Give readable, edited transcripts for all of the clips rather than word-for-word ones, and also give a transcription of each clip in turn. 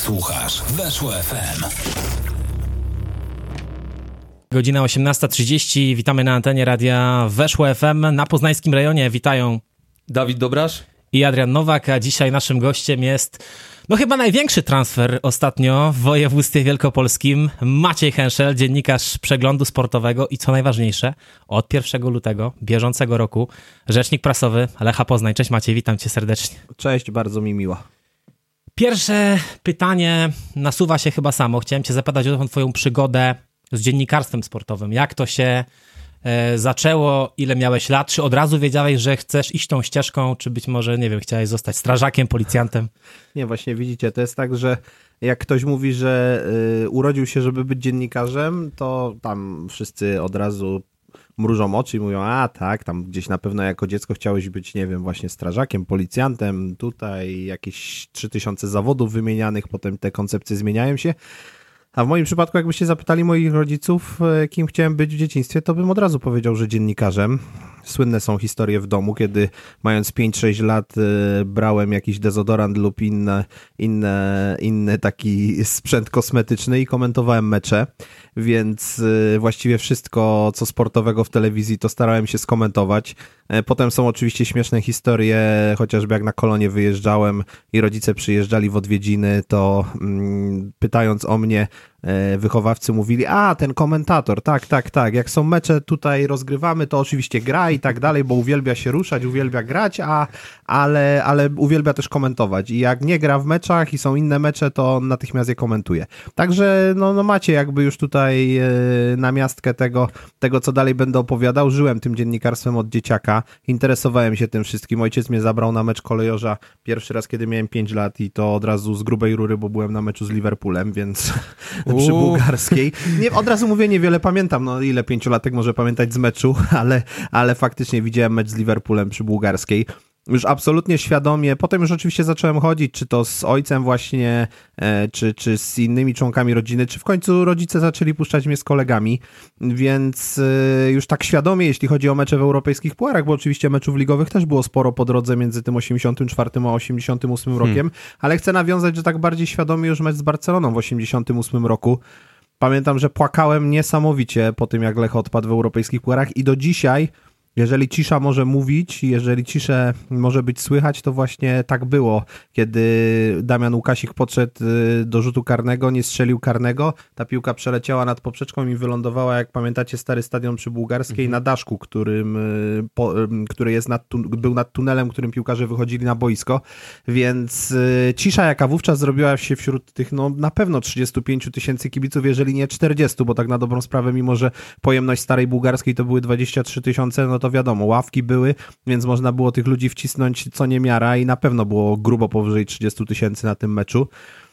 Słuchasz Weszło FM. Godzina 18:30. Witamy na antenie radia Weszło FM na poznańskim rejonie. Witają Dawid Dobrasz i Adrian Nowak, a dzisiaj naszym gościem jest chyba największy transfer ostatnio w województwie wielkopolskim. Maciej Henszel, dziennikarz Przeglądu Sportowego i co najważniejsze, od 1 lutego bieżącego roku rzecznik prasowy Lecha Poznań. Cześć Maciej, witam cię serdecznie. Cześć, bardzo mi miło. Pierwsze pytanie nasuwa się chyba samo. Chciałem cię zapytać o tą twoją przygodę z dziennikarstwem sportowym. Jak to się zaczęło? Ile miałeś lat? Czy od razu wiedziałeś, że chcesz iść tą ścieżką? Czy być może, nie wiem, chciałeś zostać strażakiem, policjantem? Nie, właśnie widzicie, to jest tak, że jak ktoś mówi, że urodził się, żeby być dziennikarzem, to tam wszyscy od razu mrużą oczy i mówią, a tak, tam gdzieś na pewno jako dziecko chciałeś być, nie wiem, właśnie strażakiem, policjantem, tutaj jakieś 3000 zawodów wymienianych, potem te koncepcje zmieniają się. A w moim przypadku, jakbyście zapytali moich rodziców, kim chciałem być w dzieciństwie, to bym od razu powiedział, że dziennikarzem. Słynne są historie w domu, kiedy mając 5-6 lat brałem jakiś dezodorant lub inny taki sprzęt kosmetyczny i komentowałem mecze, więc właściwie wszystko, co sportowego w telewizji, to starałem się skomentować. Potem są oczywiście śmieszne historie, chociażby jak na Kolonie wyjeżdżałem i rodzice przyjeżdżali w odwiedziny, to pytając o mnie, wychowawcy mówili, a ten komentator, tak, jak są mecze tutaj rozgrywamy, to oczywiście gra i tak dalej, bo uwielbia się ruszać, uwielbia grać, ale uwielbia też komentować i jak nie gra w meczach i są inne mecze, to natychmiast je komentuje. Także no macie jakby już tutaj namiastkę tego, co dalej będę opowiadał. Żyłem tym dziennikarstwem od dzieciaka, interesowałem się tym wszystkim. Ojciec mnie zabrał na mecz kolejorza pierwszy raz, kiedy miałem 5 lat i to od razu z grubej rury, bo byłem na meczu z Liverpoolem, więc przy Bułgarskiej. Nie, od razu mówię, niewiele pamiętam, no ile 5-latek może pamiętać z meczu, ale faktycznie widziałem mecz z Liverpoolem przy Bułgarskiej. Już absolutnie świadomie, potem już oczywiście zacząłem chodzić, czy to z ojcem właśnie, czy z innymi członkami rodziny, czy w końcu rodzice zaczęli puszczać mnie z kolegami, więc już tak świadomie, jeśli chodzi o mecze w europejskich pucharach, bo oczywiście meczów ligowych też było sporo po drodze między tym 84 a 88 rokiem, ale chcę nawiązać, że tak bardziej świadomie już mecz z Barceloną w 88 roku. Pamiętam, że płakałem niesamowicie po tym, jak Lech odpadł w europejskich pucharach i do dzisiaj, jeżeli cisza może mówić, jeżeli ciszę może być słychać, to właśnie tak było, kiedy Damian Łukasik podszedł do rzutu karnego, nie strzelił karnego, ta piłka przeleciała nad poprzeczką i wylądowała, jak pamiętacie, stary stadion przy Bułgarskiej na daszku, który jest był nad tunelem, którym piłkarze wychodzili na boisko, więc cisza, jaka wówczas zrobiła się wśród tych, no na pewno 35 000 kibiców, jeżeli nie 40, bo tak na dobrą sprawę, mimo że pojemność starej Bułgarskiej to były 23 000, no to wiadomo, ławki były, więc można było tych ludzi wcisnąć co niemiara i na pewno było grubo powyżej 30 000 na tym meczu.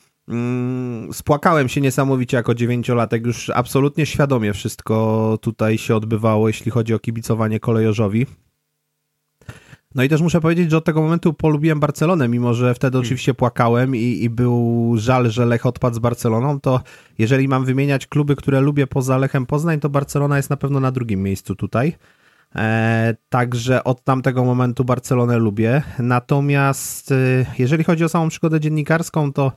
Spłakałem się niesamowicie jako 9-latek, już absolutnie świadomie wszystko tutaj się odbywało, jeśli chodzi o kibicowanie kolejorzowi. No i też muszę powiedzieć, że od tego momentu polubiłem Barcelonę, mimo że wtedy oczywiście płakałem i był żal, że Lech odpadł z Barceloną, to jeżeli mam wymieniać kluby, które lubię poza Lechem Poznań, to Barcelona jest na pewno na drugim miejscu tutaj. Także od tamtego momentu Barcelonę lubię. Natomiast jeżeli chodzi o samą przygodę dziennikarską, to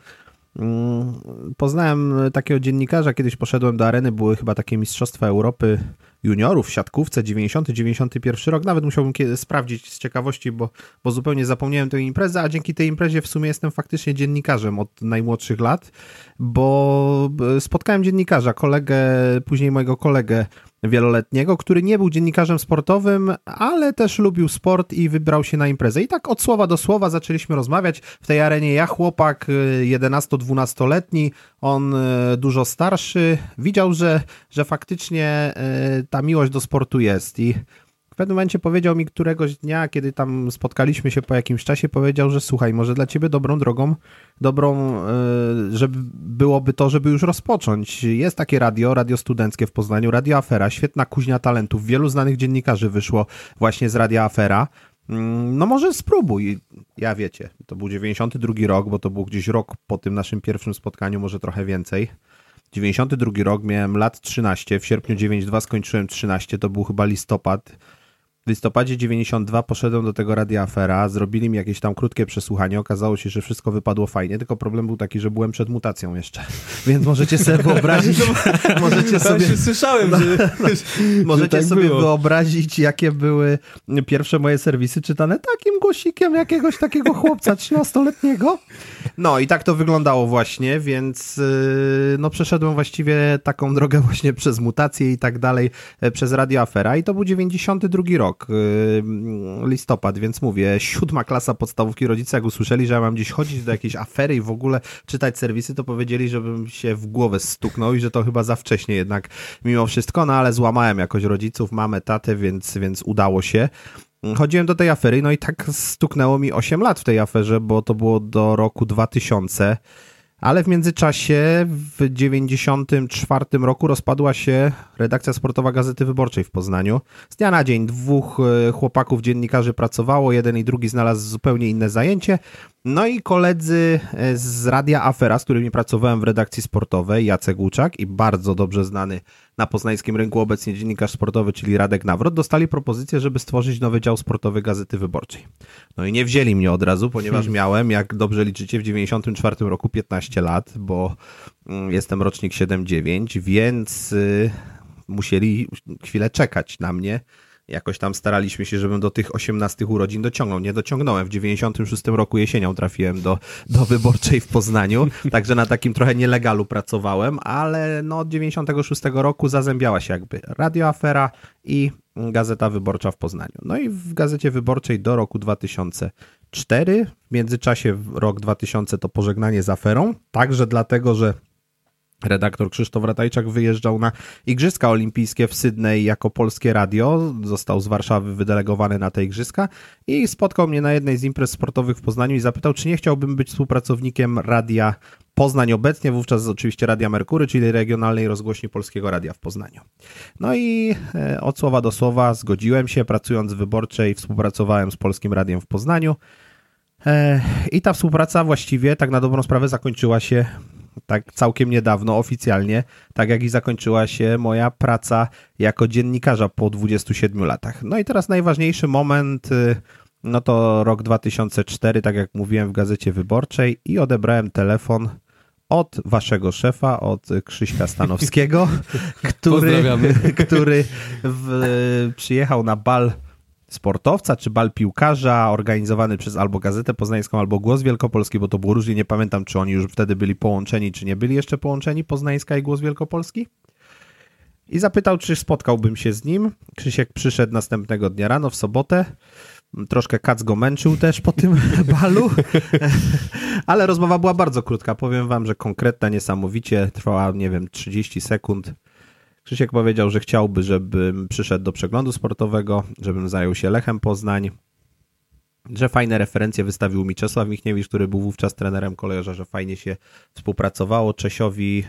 poznałem takiego dziennikarza, kiedyś poszedłem do areny, były chyba takie Mistrzostwa Europy juniorów w siatkówce, 90-91 rok, nawet musiałbym sprawdzić z ciekawości, bo zupełnie zapomniałem tej imprezy, a dzięki tej imprezie w sumie jestem faktycznie dziennikarzem od najmłodszych lat, bo spotkałem dziennikarza, później mojego kolegę wieloletniego, który nie był dziennikarzem sportowym, ale też lubił sport i wybrał się na imprezę. I tak od słowa do słowa zaczęliśmy rozmawiać. W tej arenie ja, chłopak 11-12-letni, on dużo starszy, widział, że faktycznie ta miłość do sportu jest i w pewnym momencie powiedział mi któregoś dnia, kiedy tam spotkaliśmy się po jakimś czasie, powiedział, że słuchaj, może dla ciebie dobrą drogą, żeby byłoby to, żeby już rozpocząć. Jest takie radio studenckie w Poznaniu, Radio Afera, świetna kuźnia talentów, wielu znanych dziennikarzy wyszło właśnie z Radia Afera. No może spróbuj. Ja wiecie, to był 92 rok, bo to był gdzieś rok po tym naszym pierwszym spotkaniu, może trochę więcej. 92 rok, miałem lat 13, w sierpniu 9-2 skończyłem 13, to był chyba listopad. W listopadzie 92 poszedłem do tego Radia Afera, zrobili mi jakieś tam krótkie przesłuchanie, okazało się, że wszystko wypadło fajnie, tylko problem był taki, że byłem przed mutacją jeszcze, więc możecie sobie wyobrazić, Słyszałem, że możecie tak sobie było. wyobrazić, jakie były pierwsze moje serwisy czytane takim głosikiem jakiegoś takiego chłopca 13-letniego. No i tak to wyglądało właśnie, więc no przeszedłem właściwie taką drogę właśnie przez mutację i tak dalej, przez Radio Afera i to był 92 rok, listopad, więc mówię, 7. klasa podstawówki. Rodzice jak usłyszeli, że ja mam gdzieś chodzić do jakiejś afery i w ogóle czytać serwisy, to powiedzieli, żebym się w głowę stuknął i że to chyba za wcześnie jednak mimo wszystko, no ale złamałem jakoś rodziców, mamę, tatę, więc udało się. Chodziłem do tej afery, no i tak stuknęło mi 8 lat w tej aferze, bo to było do roku 2000, ale w międzyczasie w 94 roku rozpadła się redakcja sportowa Gazety Wyborczej w Poznaniu. Z dnia na dzień 2 chłopaków dziennikarzy pracowało, jeden i drugi znalazł zupełnie inne zajęcie. No i koledzy z Radia Afera, z którymi pracowałem w redakcji sportowej, Jacek Łuczak i bardzo dobrze znany na poznańskim rynku obecnie dziennikarz sportowy, czyli Radek Nawrot, dostali propozycję, żeby stworzyć nowy dział sportowy Gazety Wyborczej. No i nie wzięli mnie od razu, ponieważ miałem, jak dobrze liczycie, w 94 roku 15 lat, bo jestem rocznik 7-9, więc musieli chwilę czekać na mnie. Jakoś tam staraliśmy się, żebym do tych 18 urodzin dociągnął. Nie dociągnąłem. W 96 roku jesienią trafiłem do Wyborczej w Poznaniu, także na takim trochę nielegalu pracowałem, ale no od 96 roku zazębiała się jakby Radio Afera i Gazeta Wyborcza w Poznaniu. No i w Gazecie Wyborczej do roku 2004. W międzyczasie rok 2000 to pożegnanie z aferą, także dlatego, że redaktor Krzysztof Ratajczak wyjeżdżał na Igrzyska Olimpijskie w Sydney jako Polskie Radio, został z Warszawy wydelegowany na te igrzyska i spotkał mnie na jednej z imprez sportowych w Poznaniu i zapytał, czy nie chciałbym być współpracownikiem Radia Poznań obecnie, wówczas oczywiście Radia Merkury, czyli regionalnej rozgłośni Polskiego Radia w Poznaniu. No i od słowa do słowa zgodziłem się, pracując w Wyborczej współpracowałem z Polskim Radiem w Poznaniu i ta współpraca właściwie tak na dobrą sprawę zakończyła się tak całkiem niedawno, oficjalnie, tak jak i zakończyła się moja praca jako dziennikarza po 27 latach. No i teraz najważniejszy moment, no to rok 2004, tak jak mówiłem w Gazecie Wyborczej i odebrałem telefon od waszego szefa, od Krzyśka Stanowskiego, który przyjechał na bal sportowca, czy bal piłkarza organizowany przez albo Gazetę Poznańską, albo Głos Wielkopolski, bo to było różnie, nie pamiętam, czy oni już wtedy byli połączeni, czy nie byli jeszcze połączeni, Poznańska i Głos Wielkopolski. I zapytał, czy spotkałbym się z nim. Krzysiek przyszedł następnego dnia rano, w sobotę. Troszkę kac go męczył też po tym balu, ale rozmowa była bardzo krótka. Powiem wam, że konkretna, niesamowicie, trwała, nie wiem, 30 sekund. Krzysiek powiedział, że chciałby, żebym przyszedł do przeglądu sportowego, żebym zajął się Lechem Poznań, że fajne referencje wystawił mi Czesław Michniewicz, który był wówczas trenerem kolejorza, że fajnie się współpracowało Czesiowi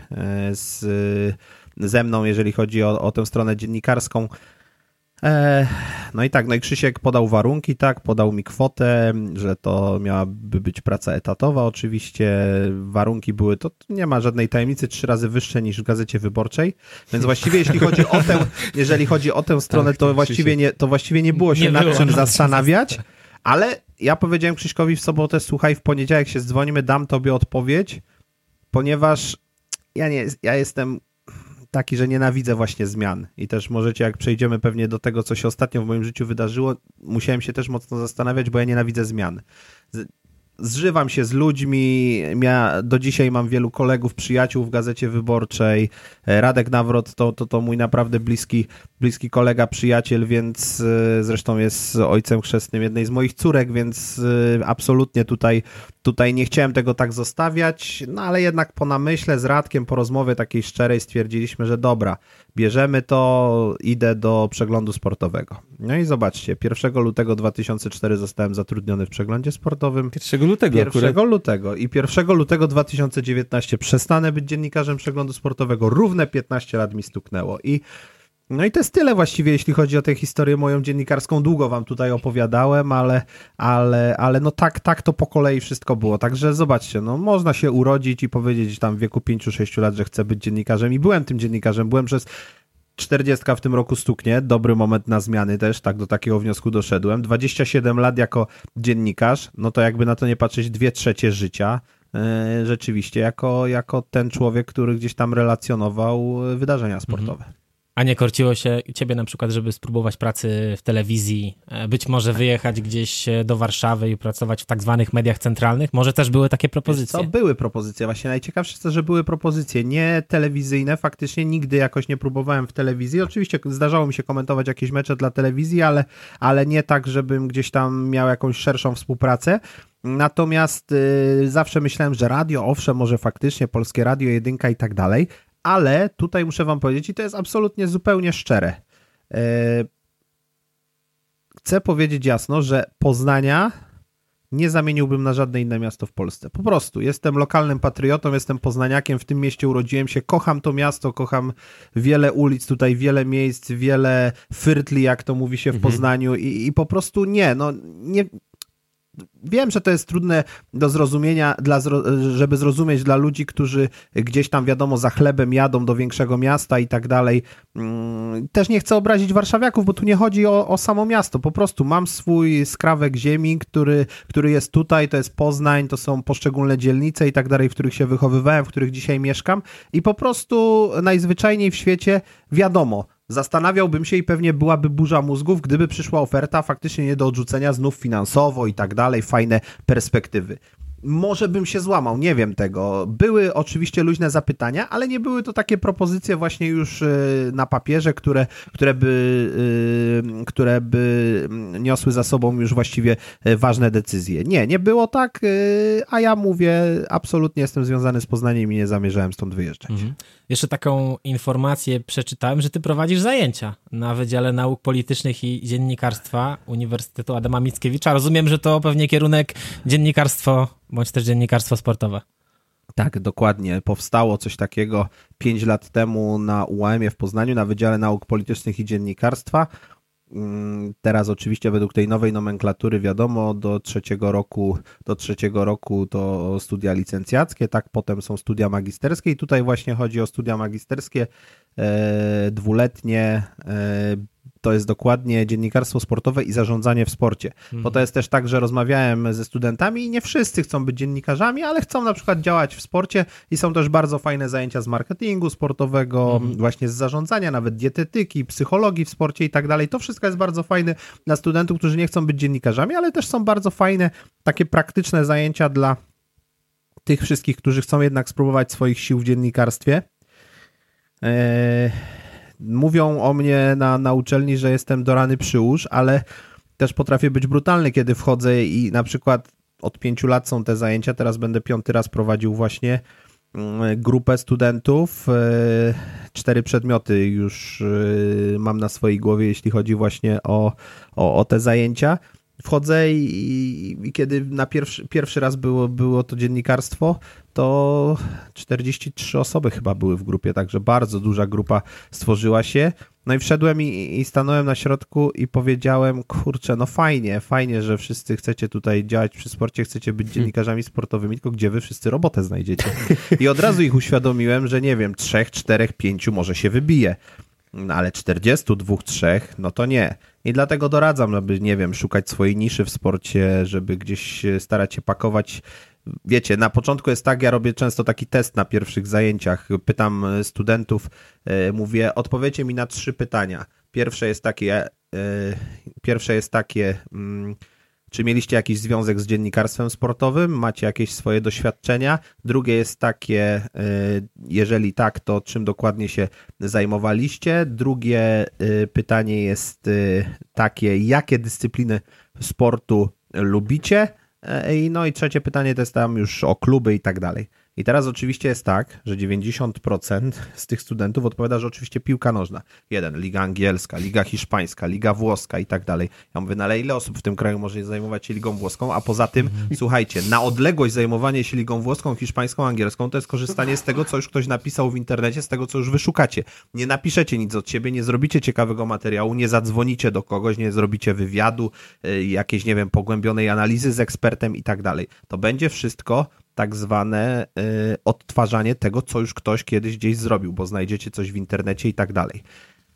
ze mną, jeżeli chodzi o tę stronę dziennikarską. No i tak, no i Krzysiek podał warunki, tak, podał mi kwotę, że to miałaby być praca etatowa oczywiście, warunki były, to nie ma żadnej tajemnicy, 3 razy wyższe niż w Gazecie Wyborczej, więc właściwie jeżeli chodzi o tę stronę, to właściwie nie było się nad czym zastanawiać, ale ja powiedziałem Krzyśkowi w sobotę, słuchaj, w poniedziałek się dzwonimy, dam tobie odpowiedź, ponieważ ja jestem taki, że nienawidzę właśnie zmian i też możecie, jak przejdziemy pewnie do tego, co się ostatnio w moim życiu wydarzyło, musiałem się też mocno zastanawiać, bo ja nienawidzę zmian. Zżywam się z ludźmi, do dzisiaj mam wielu kolegów, przyjaciół w Gazecie Wyborczej, Radek Nawrot to mój naprawdę bliski kolega, przyjaciel, więc zresztą jest ojcem chrzestnym jednej z moich córek, więc absolutnie tutaj nie chciałem tego tak zostawiać, no ale jednak po namyśle z Radkiem, po rozmowie takiej szczerej stwierdziliśmy, że dobra, bierzemy to, idę do przeglądu sportowego. No i zobaczcie, 1 lutego 2004 zostałem zatrudniony w przeglądzie sportowym. 1 lutego 1 lutego i 1 lutego 2019 przestanę być dziennikarzem przeglądu sportowego. Równe 15 lat mi stuknęło no i to jest tyle właściwie, jeśli chodzi o tę historię moją dziennikarską. Długo wam tutaj opowiadałem, ale no tak to po kolei wszystko było. Także zobaczcie, no można się urodzić i powiedzieć tam w wieku 5-6 lat, że chcę być dziennikarzem i byłem tym dziennikarzem. Byłem przez 40 w tym roku stuknie, dobry moment na zmiany też, tak do takiego wniosku doszedłem. 27 lat jako dziennikarz, no to jakby na to nie patrzeć 2/3 życia, rzeczywiście jako ten człowiek, który gdzieś tam relacjonował wydarzenia sportowe. A nie korciło się ciebie na przykład, żeby spróbować pracy w telewizji, być może wyjechać gdzieś do Warszawy i pracować w tak zwanych mediach centralnych? Może też były takie propozycje? Co, były propozycje. Właśnie najciekawsze jest to, że były propozycje nie telewizyjne. Faktycznie nigdy jakoś nie próbowałem w telewizji. Oczywiście zdarzało mi się komentować jakieś mecze dla telewizji, ale nie tak, żebym gdzieś tam miał jakąś szerszą współpracę. Natomiast zawsze myślałem, że radio, owszem, może faktycznie Polskie Radio, Jedynka i tak dalej, ale tutaj muszę wam powiedzieć, i to jest absolutnie zupełnie szczere, chcę powiedzieć jasno, że Poznania nie zamieniłbym na żadne inne miasto w Polsce. Po prostu jestem lokalnym patriotą, jestem poznaniakiem, w tym mieście urodziłem się, kocham to miasto, kocham wiele ulic tutaj, wiele miejsc, wiele fyrtli, jak to mówi się w Poznaniu i po prostu nie. Wiem, że to jest trudne do zrozumienia, żeby zrozumieć dla ludzi, którzy gdzieś tam, wiadomo, za chlebem jadą do większego miasta i tak dalej. Też nie chcę obrazić warszawiaków, bo tu nie chodzi o samo miasto. Po prostu mam swój skrawek ziemi, który jest tutaj, to jest Poznań, to są poszczególne dzielnice i tak dalej, w których się wychowywałem, w których dzisiaj mieszkam i po prostu najzwyczajniej w świecie, wiadomo, zastanawiałbym się i pewnie byłaby burza mózgów, gdyby przyszła oferta faktycznie nie do odrzucenia, znów finansowo i tak dalej, fajne perspektywy. Może bym się złamał, nie wiem tego. Były oczywiście luźne zapytania, ale nie były to takie propozycje właśnie już na papierze, które by niosły za sobą już właściwie ważne decyzje. Nie było tak, a ja mówię, absolutnie jestem związany z Poznaniem i nie zamierzałem stąd wyjeżdżać. Jeszcze taką informację przeczytałem, że ty prowadzisz zajęcia na Wydziale Nauk Politycznych i Dziennikarstwa Uniwersytetu Adama Mickiewicza. Rozumiem, że to pewnie kierunek dziennikarstwo bądź też dziennikarstwo sportowe. Tak, dokładnie. Powstało coś takiego 5 lat temu na UAM-ie w Poznaniu, na Wydziale Nauk Politycznych i Dziennikarstwa. Teraz oczywiście według tej nowej nomenklatury, wiadomo, do trzeciego roku to studia licencjackie, tak, potem są studia magisterskie i tutaj właśnie chodzi o studia magisterskie dwuletnie. To jest dokładnie dziennikarstwo sportowe i zarządzanie w sporcie. Bo to jest też tak, że rozmawiałem ze studentami i nie wszyscy chcą być dziennikarzami, ale chcą na przykład działać w sporcie i są też bardzo fajne zajęcia z marketingu sportowego, właśnie z zarządzania, nawet dietetyki, psychologii w sporcie i tak dalej. To wszystko jest bardzo fajne dla studentów, którzy nie chcą być dziennikarzami, ale też są bardzo fajne takie praktyczne zajęcia dla tych wszystkich, którzy chcą jednak spróbować swoich sił w dziennikarstwie. Mówią o mnie na uczelni, że jestem do rany przyłóż, ale też potrafię być brutalny, kiedy wchodzę i na przykład od 5 lat są te zajęcia, teraz będę 5. raz prowadził właśnie grupę studentów, 4 przedmioty już mam na swojej głowie, jeśli chodzi właśnie o te zajęcia. Wchodzę i kiedy na pierwszy raz było to dziennikarstwo, to 43 osoby chyba były w grupie, także bardzo duża grupa stworzyła się. No i wszedłem i stanąłem na środku i powiedziałem, kurczę, no fajnie, że wszyscy chcecie tutaj działać przy sporcie, chcecie być dziennikarzami sportowymi, tylko gdzie wy wszyscy robotę znajdziecie? I od razu ich uświadomiłem, że nie wiem, 3, 4, 5 może się wybije. No ale 42, 3, no to nie. I dlatego doradzam, żeby, nie wiem, szukać swojej niszy w sporcie, żeby gdzieś starać się pakować. Wiecie, na początku jest tak, ja robię często taki test na pierwszych zajęciach. Pytam studentów, mówię, odpowiedzcie mi na 3 pytania. Pierwsze jest takie, czy mieliście jakiś związek z dziennikarstwem sportowym? Macie jakieś swoje doświadczenia? Drugie jest takie, jeżeli tak, to czym dokładnie się zajmowaliście? Drugie pytanie jest takie, jakie dyscypliny sportu lubicie? No i trzecie pytanie to jest tam już o kluby i tak dalej. I teraz oczywiście jest tak, że 90% z tych studentów odpowiada, że oczywiście piłka nożna. Liga angielska, liga hiszpańska, liga włoska i tak dalej. Ja mówię, no ale ile osób w tym kraju może zajmować się ligą włoską? A poza tym, słuchajcie, na odległość zajmowanie się ligą włoską, hiszpańską, angielską to jest korzystanie z tego, co już ktoś napisał w internecie, z tego, co już wyszukacie. Nie napiszecie nic od siebie, nie zrobicie ciekawego materiału, nie zadzwonicie do kogoś, nie zrobicie wywiadu, jakiejś, nie wiem, pogłębionej analizy z ekspertem i tak dalej. To będzie wszystko tak zwane odtwarzanie tego, co już ktoś kiedyś gdzieś zrobił, bo znajdziecie coś w internecie i tak dalej.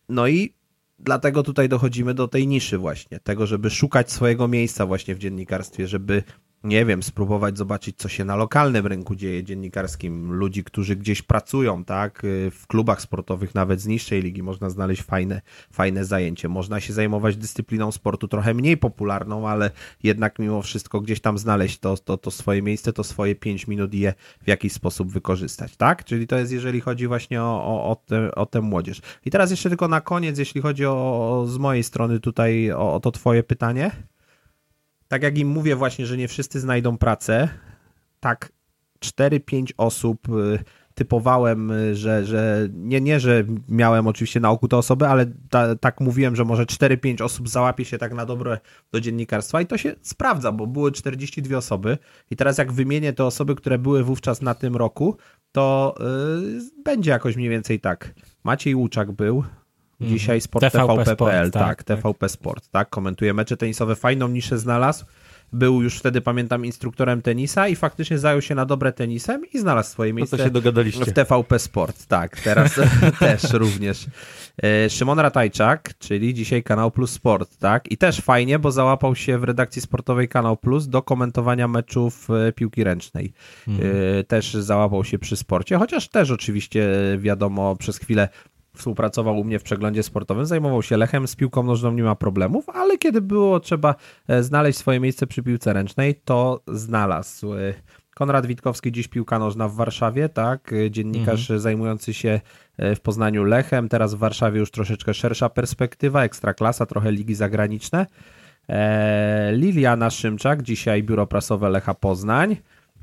No i dlatego tutaj dochodzimy do tej niszy właśnie, tego, żeby szukać swojego miejsca właśnie w dziennikarstwie, żeby, nie wiem, spróbować zobaczyć, co się na lokalnym rynku dzieje dziennikarskim. Ludzi, którzy gdzieś pracują, tak, w klubach sportowych, nawet z niższej ligi, można znaleźć fajne zajęcie. Można się zajmować dyscypliną sportu trochę mniej popularną, ale jednak mimo wszystko gdzieś tam znaleźć to swoje miejsce, to swoje 5 minut i je w jakiś sposób wykorzystać, tak? Czyli to jest, jeżeli chodzi właśnie o tę młodzież. I teraz jeszcze tylko na koniec, jeśli chodzi z mojej strony tutaj o to twoje pytanie. Tak jak im mówię właśnie, że nie wszyscy znajdą pracę, tak 4-5 osób typowałem, że nie, że miałem oczywiście na oku te osoby, ale tak mówiłem, że może 4-5 osób załapie się tak na dobre do dziennikarstwa i to się sprawdza, bo były 42 osoby i teraz jak wymienię te osoby, które były wówczas na tym roku, to będzie jakoś mniej więcej tak. Maciej Łuczak był, dzisiaj Sport TVP.pl, tak, TVP Sport, tak, komentuje mecze tenisowe, fajną niszę znalazł, był już wtedy, pamiętam, instruktorem tenisa i faktycznie zajął się na dobre tenisem i znalazł swoje miejsce się dogadaliście. w TVP Sport, tak, teraz też również. Szymon Ratajczak, czyli dzisiaj Kanał Plus Sport, tak, i też fajnie, bo załapał się w redakcji sportowej Kanał Plus do komentowania meczów piłki ręcznej. Też załapał się przy sporcie, chociaż też oczywiście wiadomo, przez chwilę współpracował u mnie w przeglądzie sportowym, zajmował się Lechem, z piłką nożną nie ma problemów, ale kiedy było trzeba znaleźć swoje miejsce przy piłce ręcznej, to znalazł. Konrad Witkowski, dziś piłka nożna w Warszawie, tak, dziennikarz zajmujący się w Poznaniu Lechem, teraz w Warszawie już troszeczkę szersza perspektywa, Ekstraklasa, trochę ligi zagraniczne. Liliana Szymczak, dzisiaj biuro prasowe Lecha Poznań.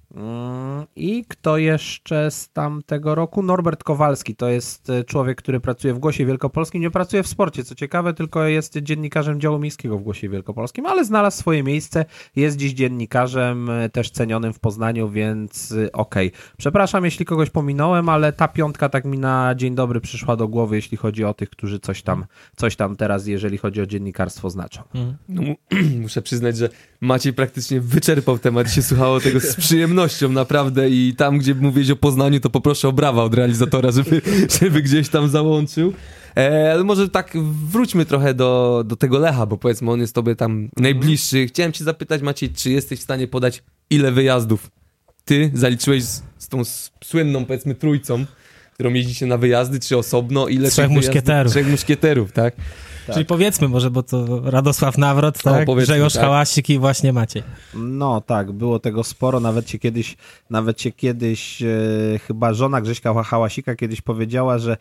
I kto jeszcze z tamtego roku? Norbert Kowalski, to jest człowiek, który pracuje w Głosie Wielkopolskim, nie pracuje w sporcie, co ciekawe, tylko jest dziennikarzem działu miejskiego w Głosie Wielkopolskim, ale znalazł swoje miejsce, jest dziś dziennikarzem też cenionym w Poznaniu, więc okej. Przepraszam, jeśli kogoś pominąłem, ale ta piątka tak mi na dzień dobry przyszła do głowy, jeśli chodzi o tych, którzy coś tam teraz, jeżeli chodzi o dziennikarstwo, znaczą. No, muszę przyznać, że Maciej praktycznie wyczerpał temat i się słuchało tego z przyjemnością naprawdę i tam, gdzie mówiłeś o Poznaniu, to poproszę o brawa od realizatora, żeby gdzieś tam załączył. Ale może tak wróćmy trochę do tego Lecha, bo powiedzmy on jest tobie tam najbliższy. Chciałem cię zapytać, Maciej, czy jesteś w stanie podać, ile wyjazdów ty zaliczyłeś z tą słynną, powiedzmy, trójcą, którą jeździcie na wyjazdy, czy osobno? Ile Trzech muszkieterów. Trzech muszkieterów, tak? Czyli powiedzmy może, bo to Radosław Nawrot, tak? Grzegorz Hałasik i właśnie Maciej. No tak, było tego sporo, nawet się kiedyś chyba żona Grześka Hałasika kiedyś powiedziała, że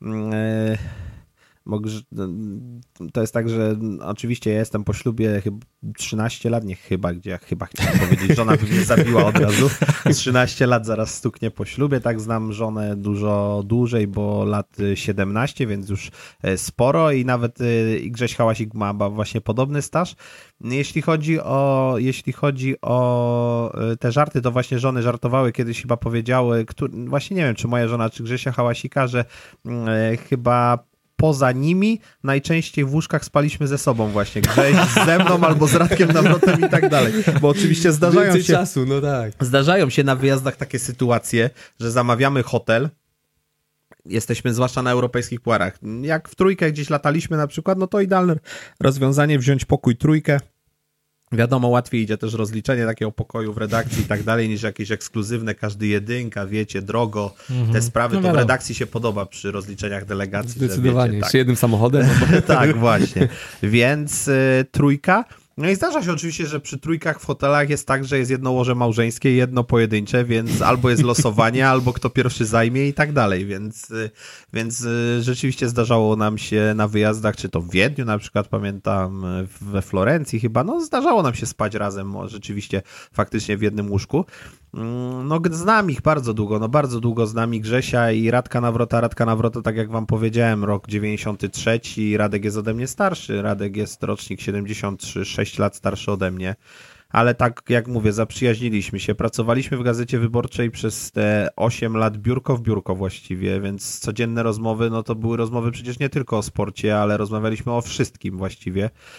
to jest tak, że oczywiście ja jestem po ślubie 13 lat, chyba chciałem powiedzieć, żona by mnie zabiła od razu, 13 lat zaraz stuknie po ślubie, tak, znam żonę dużo dłużej, bo lat 17, więc już sporo i nawet Grześ Hałasik ma właśnie podobny staż. Jeśli chodzi o te żarty, to właśnie żony żartowały, kiedyś chyba powiedziały, właśnie nie wiem, czy moja żona, czy Grzesia Hałasika, że chyba poza nimi najczęściej w łóżkach spaliśmy ze sobą właśnie. Grześ ze mną albo z Radkiem Nawrotem i tak dalej. Bo oczywiście zdarzają się na wyjazdach takie sytuacje, że zamawiamy hotel, jesteśmy zwłaszcza na europejskich puarach. Jak w trójkę gdzieś lataliśmy na przykład, no to idealne rozwiązanie wziąć pokój trójkę. Wiadomo, łatwiej idzie też rozliczenie takiego pokoju w redakcji i tak dalej, niż jakieś ekskluzywne, każdy jedynka, wiecie, drogo, te sprawy, no to w redakcji się podoba przy rozliczeniach delegacji. Zdecydowanie, że wiecie, jeszcze jednym samochodem. Tak, właśnie. Więc trójka. No i zdarza się oczywiście, że przy trójkach w hotelach jest tak, że jest jedno łoże małżeńskie, jedno pojedyncze, więc albo jest losowanie, albo kto pierwszy zajmie i tak dalej, więc rzeczywiście zdarzało nam się na wyjazdach, czy to w Wiedniu na przykład, pamiętam, we Florencji chyba, no zdarzało nam się spać razem, rzeczywiście faktycznie w jednym łóżku. No znam ich bardzo długo znam ich Grzesia i Radka Nawrota, tak jak wam powiedziałem, rok 93, Radek jest ode mnie starszy, Radek jest rocznik 73, 6 lat starszy ode mnie, ale tak jak mówię, zaprzyjaźniliśmy się, pracowaliśmy w Gazecie Wyborczej przez te 8 lat biurko w biurko właściwie, więc codzienne rozmowy, no to były rozmowy przecież nie tylko o sporcie, ale rozmawialiśmy o wszystkim właściwie.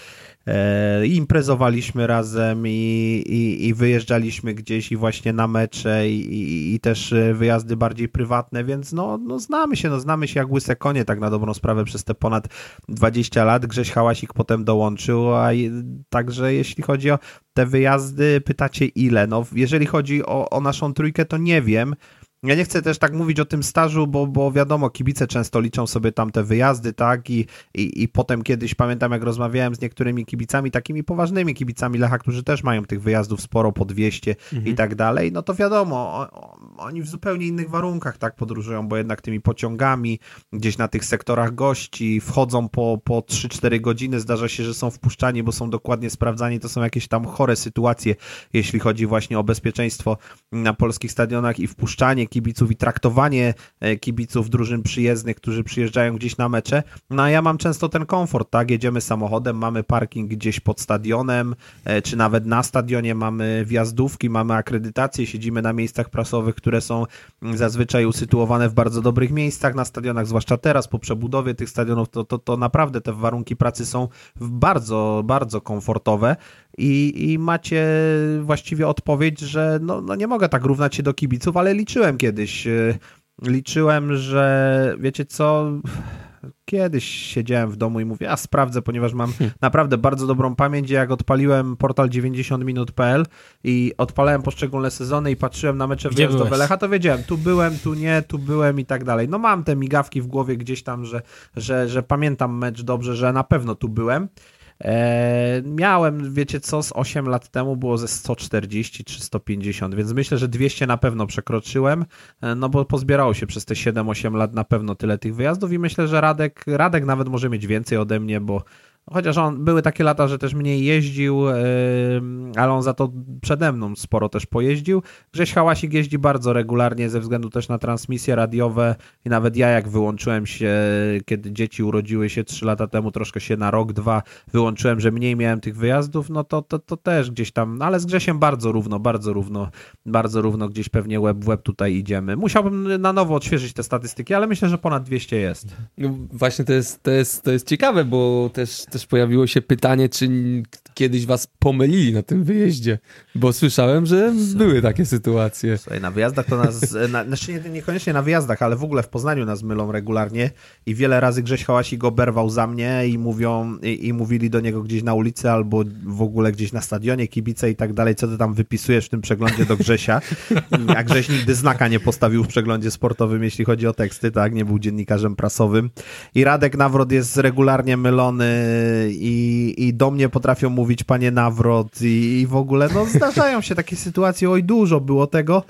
imprezowaliśmy razem i wyjeżdżaliśmy gdzieś i właśnie na mecze i też wyjazdy bardziej prywatne, więc no znamy się jak łyse konie, tak na dobrą sprawę przez te ponad 20 lat. Grześ Hałasik potem dołączył, także jeśli chodzi o te wyjazdy, pytacie ile? No jeżeli chodzi o naszą trójkę, to nie wiem. Ja nie chcę też tak mówić o tym stażu, bo wiadomo, kibice często liczą sobie tam te wyjazdy, tak, i potem kiedyś pamiętam, jak rozmawiałem z niektórymi kibicami, takimi poważnymi kibicami Lecha, którzy też mają tych wyjazdów sporo, po 200 i tak dalej, no to wiadomo, oni w zupełnie innych warunkach tak podróżują, bo jednak tymi pociągami, gdzieś na tych sektorach gości, wchodzą po 3-4 godziny, zdarza się, że są wpuszczani, bo są dokładnie sprawdzani, to są jakieś tam chore sytuacje, jeśli chodzi właśnie o bezpieczeństwo na polskich stadionach i wpuszczanie kibiców i traktowanie kibiców drużyn przyjezdnych, którzy przyjeżdżają gdzieś na mecze. No a ja mam często ten komfort, tak? Jedziemy samochodem, mamy parking gdzieś pod stadionem, czy nawet na stadionie, mamy wjazdówki, mamy akredytację, siedzimy na miejscach prasowych, które są zazwyczaj usytuowane w bardzo dobrych miejscach na stadionach, zwłaszcza teraz po przebudowie tych stadionów, to naprawdę te warunki pracy są bardzo, bardzo komfortowe i macie właściwie odpowiedź, że no nie mogę tak równać się do kibiców, ale liczyłem kiedyś, że wiecie co, kiedyś siedziałem w domu i mówię, sprawdzę, ponieważ mam naprawdę bardzo dobrą pamięć, jak odpaliłem portal 90minut.pl i odpalałem poszczególne sezony i patrzyłem na mecze wyjazdowe Lecha, to wiedziałem, tu byłem, tu nie, tu byłem i tak dalej. No mam te migawki w głowie gdzieś tam, że pamiętam mecz dobrze, że na pewno tu byłem. Miałem, wiecie co, z 8 lat temu było ze 140 czy 150, więc myślę, że 200 na pewno przekroczyłem, no bo pozbierało się przez te 7-8 lat na pewno tyle tych wyjazdów i myślę, że Radek nawet może mieć więcej ode mnie, bo chociaż były takie lata, że też mniej jeździł, ale on za to przede mną sporo też pojeździł. Grześ Hałasik jeździ bardzo regularnie ze względu też na transmisje radiowe i nawet ja jak wyłączyłem się, kiedy dzieci urodziły się 3 lata temu, troszkę się na rok, 2 wyłączyłem, że mniej miałem tych wyjazdów, no to też gdzieś tam, ale z Grzesiem bardzo równo gdzieś pewnie łeb w łeb tutaj idziemy. Musiałbym na nowo odświeżyć te statystyki, ale myślę, że ponad 200 jest. No właśnie to jest ciekawe, bo też pojawiło się pytanie, czy kiedyś was pomylili na tym wyjeździe, bo słyszałem, że były takie sytuacje. Słuchaj, na wyjazdach to nas, znaczy niekoniecznie na wyjazdach, ale w ogóle w Poznaniu nas mylą regularnie i wiele razy Grześ Hałasik oberwał za mnie i mówili do niego gdzieś na ulicy albo w ogóle gdzieś na stadionie, kibice i tak dalej, co ty tam wypisujesz w tym przeglądzie do Grzesia, a Grześ nigdy znaka nie postawił w przeglądzie sportowym, jeśli chodzi o teksty, tak, nie był dziennikarzem prasowym i Radek Nawrot jest regularnie mylony i do mnie potrafią mówić panie Nawrot i w ogóle, no zdarzają się takie sytuacje, oj dużo było tego.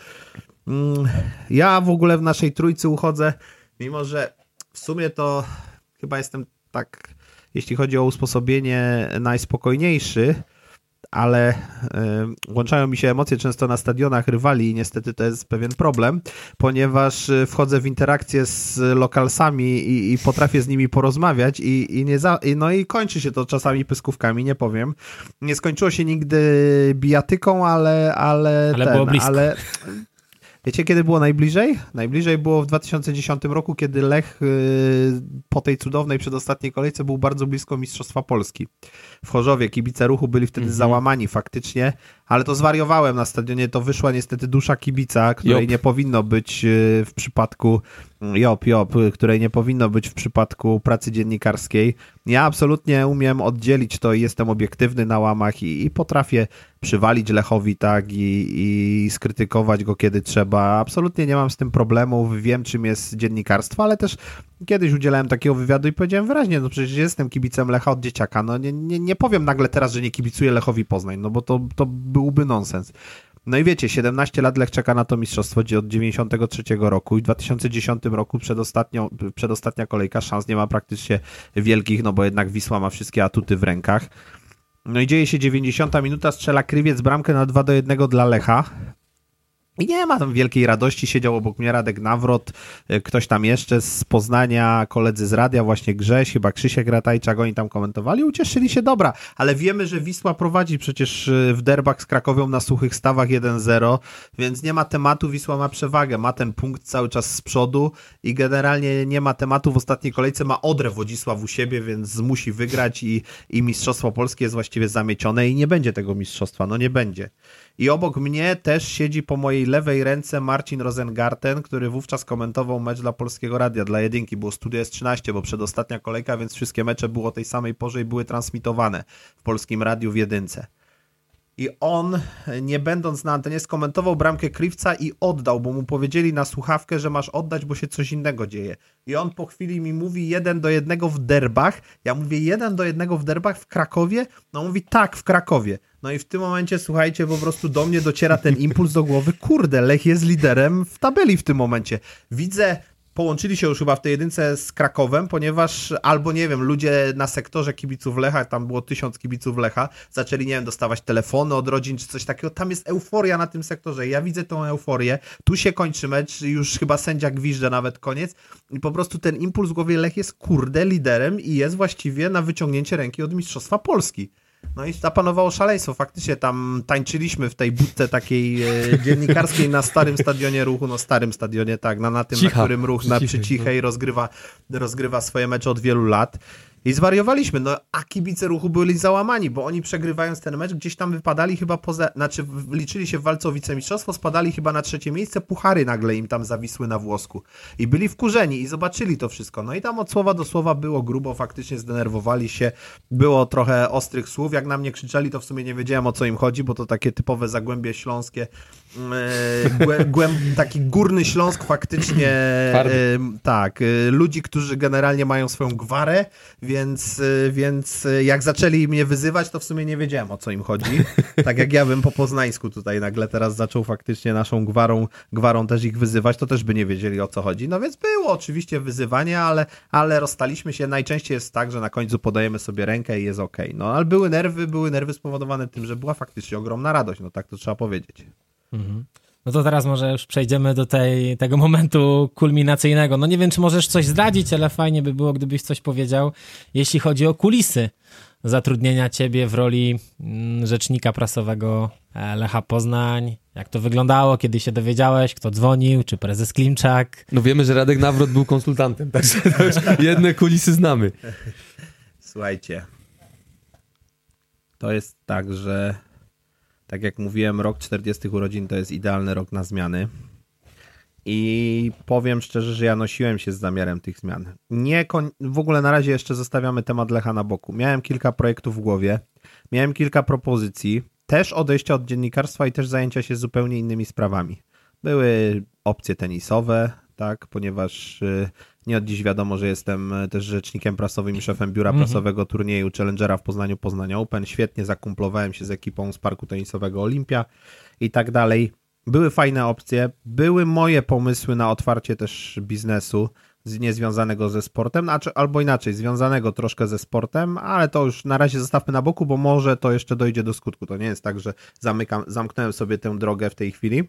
Ja w ogóle w naszej trójcy uchodzę, mimo że w sumie to chyba jestem tak, jeśli chodzi o usposobienie, najspokojniejszy, ale łączają mi się emocje często na stadionach rywali i niestety to jest pewien problem, ponieważ wchodzę w interakcję z lokalsami i potrafię z nimi porozmawiać i kończy się to czasami pyskówkami, nie powiem. Nie skończyło się nigdy bijatyką, ale było blisko. Wiecie, kiedy było najbliżej? Najbliżej było w 2010 roku, kiedy Lech po tej cudownej przedostatniej kolejce był bardzo blisko Mistrzostwa Polski. W Chorzowie kibice Ruchu byli wtedy załamani faktycznie, ale to zwariowałem na stadionie, to wyszła niestety dusza kibica, której nie powinno być w przypadku której nie powinno być w przypadku pracy dziennikarskiej. Ja absolutnie umiem oddzielić to i jestem obiektywny na łamach i potrafię przywalić Lechowi tak i skrytykować go kiedy trzeba. Absolutnie nie mam z tym problemów, wiem czym jest dziennikarstwo, ale też kiedyś udzielałem takiego wywiadu i powiedziałem wyraźnie, no przecież jestem kibicem Lecha od dzieciaka, no nie powiem nagle teraz, że nie kibicuję Lechowi Poznań, no bo to byłby nonsens. No i wiecie, 17 lat Lech czeka na to mistrzostwo od 93 roku i w 2010 roku przedostatnia kolejka, szans nie ma praktycznie wielkich, no bo jednak Wisła ma wszystkie atuty w rękach. No i dzieje się 90 minuta, strzela Krywiec bramkę na 2-1 dla Lecha. I nie ma tam wielkiej radości, siedział obok mnie Radek Nawrot, ktoś tam jeszcze z Poznania, koledzy z radia, właśnie Grześ, chyba Krzysiek Ratajczak, oni tam komentowali, ucieszyli się, dobra, ale wiemy, że Wisła prowadzi przecież w derbach z Krakowią na suchych stawach 1-0, więc nie ma tematu, Wisła ma przewagę, ma ten punkt cały czas z przodu i generalnie nie ma tematu, w ostatniej kolejce ma Odrę Wodzisław u siebie, więc musi wygrać i Mistrzostwo Polskie jest właściwie zamiecione i nie będzie tego mistrzostwa, no nie będzie. I obok mnie też siedzi po mojej lewej ręce Marcin Rosengarten, który wówczas komentował mecz dla Polskiego Radia, dla Jedynki. Było Studio S13, bo przedostatnia kolejka, więc wszystkie mecze były o tej samej porze i były transmitowane w Polskim Radiu w Jedynce. I on, nie będąc na antenie, skomentował bramkę Krywca i oddał, bo mu powiedzieli na słuchawkę, że masz oddać, bo się coś innego dzieje. I on po chwili mi mówi 1-1 w derbach. Ja mówię 1-1 w derbach w Krakowie? No mówi tak, w Krakowie. No i w tym momencie, słuchajcie, po prostu do mnie dociera ten impuls do głowy. Kurde, Lech jest liderem w tabeli w tym momencie. Widzę, połączyli się już chyba w tej jedynce z Krakowem, ponieważ albo, nie wiem, ludzie na sektorze kibiców Lecha, tam było 1000 kibiców Lecha, zaczęli, nie wiem, dostawać telefony od rodzin czy coś takiego. Tam jest euforia na tym sektorze. Ja widzę tą euforię. Tu się kończy mecz, już chyba sędzia gwizdże nawet koniec i po prostu ten impuls w głowie Lech jest, kurde, liderem i jest właściwie na wyciągnięcie ręki od Mistrzostwa Polski. No i zapanowało szaleństwo, faktycznie tam tańczyliśmy w tej budce takiej dziennikarskiej na starym stadionie Ruchu, no starym stadionie, tak, na tym, na którym Ruch przy Cichej rozgrywa swoje mecze od wielu lat. I zwariowaliśmy, no a kibice Ruchu byli załamani, bo oni przegrywając ten mecz gdzieś tam wypadali chyba liczyli się w walce o wicemistrzostwo, spadali chyba na 3. miejsce, puchary nagle im tam zawisły na włosku. I byli wkurzeni i zobaczyli to wszystko. No i tam od słowa do słowa było grubo, faktycznie zdenerwowali się, było trochę ostrych słów, jak na mnie krzyczeli, to w sumie nie wiedziałem, o co im chodzi, bo to takie typowe Zagłębie Śląskie, taki Górny Śląsk faktycznie, tak, ludzi, którzy generalnie mają swoją gwarę, więc jak zaczęli mnie wyzywać, to w sumie nie wiedziałem, o co im chodzi. Tak jak ja bym po poznańsku tutaj nagle teraz zaczął faktycznie naszą gwarą też ich wyzywać, to też by nie wiedzieli, o co chodzi. No więc było oczywiście wyzywanie, ale rozstaliśmy się. Najczęściej jest tak, że na końcu podajemy sobie rękę i jest okej. No ale były nerwy spowodowane tym, że była faktycznie ogromna radość, no tak to trzeba powiedzieć. Mhm. No to teraz może już przejdziemy do tego momentu kulminacyjnego. No nie wiem, czy możesz coś zdradzić, ale fajnie by było, gdybyś coś powiedział, jeśli chodzi o kulisy zatrudnienia ciebie w roli rzecznika prasowego Lecha Poznań. Jak to wyglądało, kiedy się dowiedziałeś, kto dzwonił, czy prezes Klimczak? No wiemy, że Radek Nawrot był konsultantem, także to już jedne kulisy znamy. Słuchajcie, to jest tak, że tak jak mówiłem, rok 40 urodzin to jest idealny rok na zmiany i powiem szczerze, że ja nosiłem się z zamiarem tych zmian. W ogóle na razie jeszcze zostawiamy temat Lecha na boku. Miałem kilka projektów w głowie, miałem kilka propozycji, też odejścia od dziennikarstwa i też zajęcia się zupełnie innymi sprawami. Były opcje tenisowe, tak, ponieważ nie od dziś wiadomo, że jestem też rzecznikiem prasowym i szefem biura prasowego turnieju Challengera w Poznaniu, Poznań Open. Świetnie zakumplowałem się z ekipą z parku tenisowego Olimpia i tak dalej. Były fajne opcje, były moje pomysły na otwarcie też biznesu niezwiązanego ze sportem, albo inaczej, związanego troszkę ze sportem, ale to już na razie zostawmy na boku, bo może to jeszcze dojdzie do skutku. To nie jest tak, że zamknąłem sobie tę drogę w tej chwili.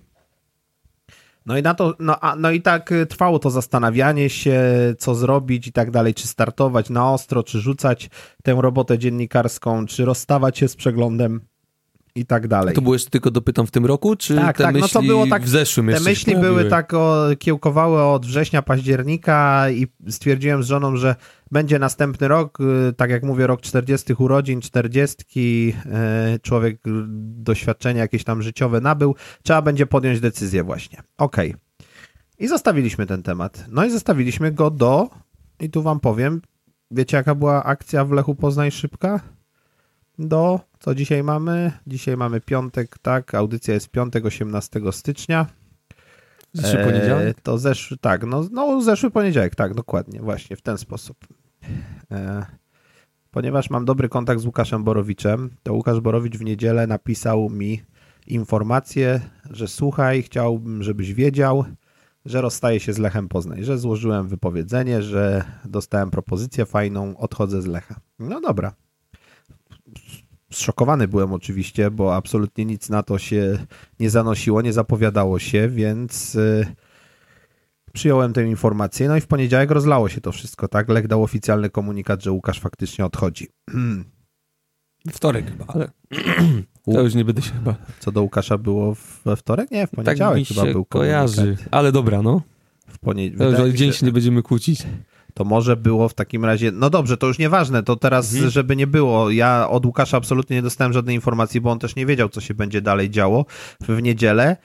No i tak trwało to zastanawianie się, co zrobić i tak dalej, czy startować na ostro, czy rzucać tę robotę dziennikarską, czy rozstawać się z przeglądem i tak dalej. To było jeszcze tylko dopytam w tym roku, czy te myśli to było tak, w zeszłym jeszcze? Te myśli były tak kiełkowały od września, października i stwierdziłem z żoną, że będzie następny rok, tak jak mówię, rok 40 urodzin, 40, człowiek doświadczenia jakieś tam życiowe nabył, trzeba będzie podjąć decyzję właśnie. Okej. I zostawiliśmy ten temat. No i zostawiliśmy go i tu wam powiem, wiecie jaka była akcja w Lechu Poznań szybka? Co dzisiaj mamy? Dzisiaj mamy piątek, tak, audycja jest piątek, 18 stycznia. Zeszły poniedziałek? To zeszły poniedziałek, tak, dokładnie, właśnie w ten sposób. Ponieważ mam dobry kontakt z Łukaszem Borowiczem, to Łukasz Borowicz w niedzielę napisał mi informację, że słuchaj, chciałbym, żebyś wiedział, że rozstaję się z Lechem Poznań, że złożyłem wypowiedzenie, że dostałem propozycję fajną, odchodzę z Lecha. No dobra. zszokowany byłem oczywiście, bo absolutnie nic na to się nie zanosiło, nie zapowiadało się, więc przyjąłem tę informację, no i w poniedziałek rozlało się to wszystko, tak? Lech dał oficjalny komunikat, że Łukasz faktycznie odchodzi. Wtorek chyba, ale to już nie będę się chyba... Co do Łukasza było we wtorek? Nie, w Tak poniedziałek mi chyba się był kojarzy, komunikat. ale dobra, no. Dzień się nie będziemy kłócić. To może było w takim razie... No dobrze, to już nieważne, to teraz, żeby nie było. Ja od Łukasza absolutnie nie dostałem żadnej informacji, bo on też nie wiedział, co się będzie dalej działo w niedzielę.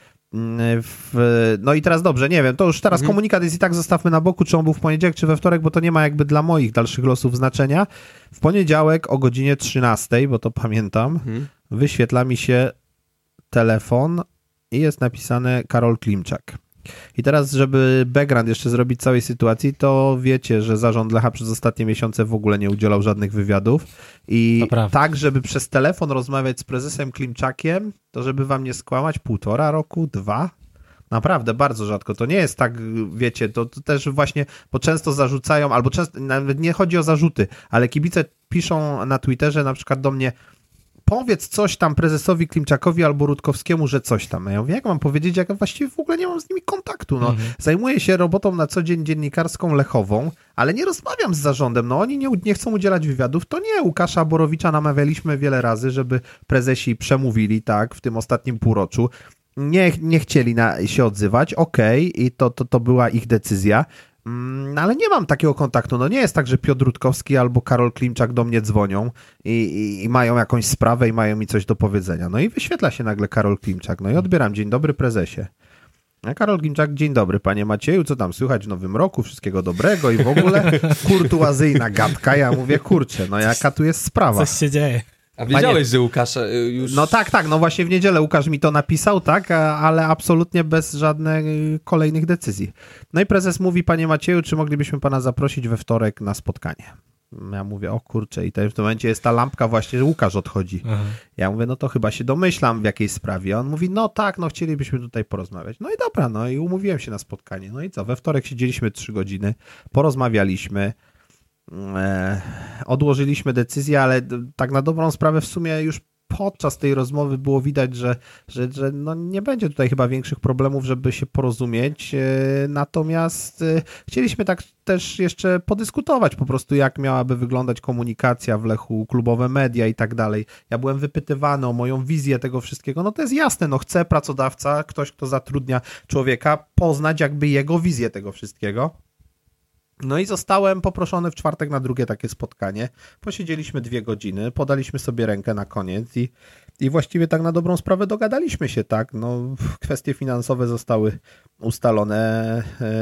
No i teraz dobrze, nie wiem, to już teraz komunikat jest i tak zostawmy na boku, czy on był w poniedziałek, czy we wtorek, bo to nie ma jakby dla moich dalszych losów znaczenia. W poniedziałek o godzinie 13, bo to pamiętam, wyświetla mi się telefon i jest napisane Karol Klimczak. I teraz, żeby background jeszcze zrobić całej sytuacji, to wiecie, że zarząd Lecha przez ostatnie miesiące w ogóle nie udzielał żadnych wywiadów i tak, żeby przez telefon rozmawiać z prezesem Klimczakiem, to żeby wam nie skłamać, 1,5 roku, 2? Naprawdę, bardzo rzadko. To nie jest tak, wiecie, to też właśnie, bo często zarzucają, albo często, nawet nie chodzi o zarzuty, ale kibice piszą na Twitterze na przykład do mnie: powiedz coś tam prezesowi Klimczakowi albo Rutkowskiemu, że coś tam. Ja mówię, jak mam powiedzieć, jak właściwie w ogóle nie mam z nimi kontaktu. No, zajmuję się robotą na co dzień dziennikarską lechową, ale nie rozmawiam z zarządem. No, oni nie chcą udzielać wywiadów. To nie, Łukasza Borowicza namawialiśmy wiele razy, żeby prezesi przemówili, tak, w tym ostatnim półroczu. Nie chcieli się odzywać, okej, i to była ich decyzja. No, ale nie mam takiego kontaktu. No nie jest tak, że Piotr Rutkowski albo Karol Klimczak do mnie dzwonią i mają jakąś sprawę i mają mi coś do powiedzenia. No i wyświetla się nagle Karol Klimczak. No i odbieram: dzień dobry prezesie. A Karol Klimczak: dzień dobry panie Macieju, co tam słychać w nowym roku, wszystkiego dobrego i w ogóle kurtuazyjna gadka. Ja mówię, kurczę, no jaka tu jest sprawa. Coś się dzieje. A wiedziałeś, że Łukasz już... No tak, no właśnie w niedzielę Łukasz mi to napisał, tak, ale absolutnie bez żadnych kolejnych decyzji. No i prezes mówi: panie Macieju, czy moglibyśmy pana zaprosić we wtorek na spotkanie? Ja mówię: o kurczę, i w tym momencie jest ta lampka właśnie, że Łukasz odchodzi. Aha. Ja mówię: no to chyba się domyślam w jakiej sprawie. On mówi: no tak, no chcielibyśmy tutaj porozmawiać. No i dobra, no i umówiłem się na spotkanie. No i co, we wtorek siedzieliśmy 3 godziny, porozmawialiśmy, odłożyliśmy decyzję, ale tak na dobrą sprawę w sumie już podczas tej rozmowy było widać, że no nie będzie tutaj chyba większych problemów, żeby się porozumieć. Natomiast chcieliśmy tak też jeszcze podyskutować po prostu, jak miałaby wyglądać komunikacja w Lechu, klubowe media i tak dalej. Ja byłem wypytywany o moją wizję tego wszystkiego. No to jest jasne, no chce pracodawca, ktoś, kto zatrudnia człowieka, poznać jakby jego wizję tego wszystkiego. No i zostałem poproszony w czwartek na drugie takie spotkanie. Posiedzieliśmy 2 godziny, podaliśmy sobie rękę na koniec i właściwie tak na dobrą sprawę dogadaliśmy się, tak. No, kwestie finansowe zostały ustalone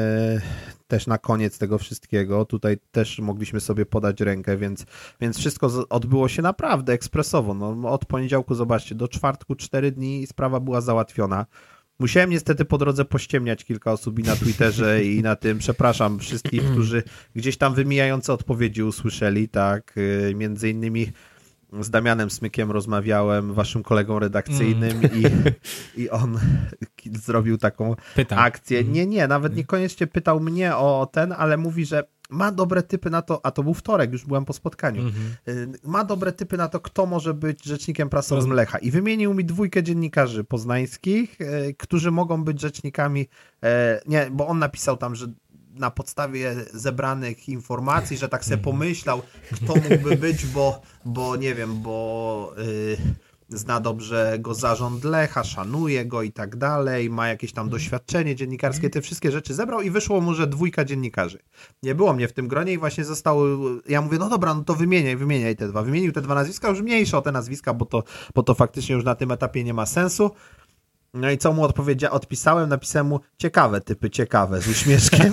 też na koniec tego wszystkiego. Tutaj też mogliśmy sobie podać rękę, więc wszystko odbyło się naprawdę ekspresowo. No, od poniedziałku, zobaczcie, do czwartku 4 dni i sprawa była załatwiona. Musiałem niestety po drodze pościemniać kilka osób i na Twitterze i na tym. Przepraszam wszystkich, którzy gdzieś tam wymijające odpowiedzi usłyszeli, tak, między innymi z Damianem Smykiem rozmawiałem, waszym kolegą redakcyjnym i on zrobił taką akcję. Nie, nawet niekoniecznie pytał mnie o ten, ale mówi, że ma dobre typy na to, a to był wtorek, już byłem po spotkaniu, ma dobre typy na to, kto może być rzecznikiem prasowym Lecha. I wymienił mi 2 dziennikarzy poznańskich, którzy mogą być rzecznikami, nie, bo on napisał tam, że na podstawie zebranych informacji, że tak sobie pomyślał, kto mógłby być, bo nie wiem, bo zna dobrze go zarząd Lecha, szanuje go i tak dalej, ma jakieś tam doświadczenie dziennikarskie, te wszystkie rzeczy zebrał i wyszło mu, że 2 dziennikarzy. Nie było mnie w tym gronie i właśnie zostały, ja mówię: no dobra, no to wymieniaj te 2. Wymienił te 2 nazwiska, już mniejsze o te nazwiska, bo to faktycznie już na tym etapie nie ma sensu. No i co mu odpisałem? Napisałem mu: ciekawe typy, ciekawe, z uśmieszkiem.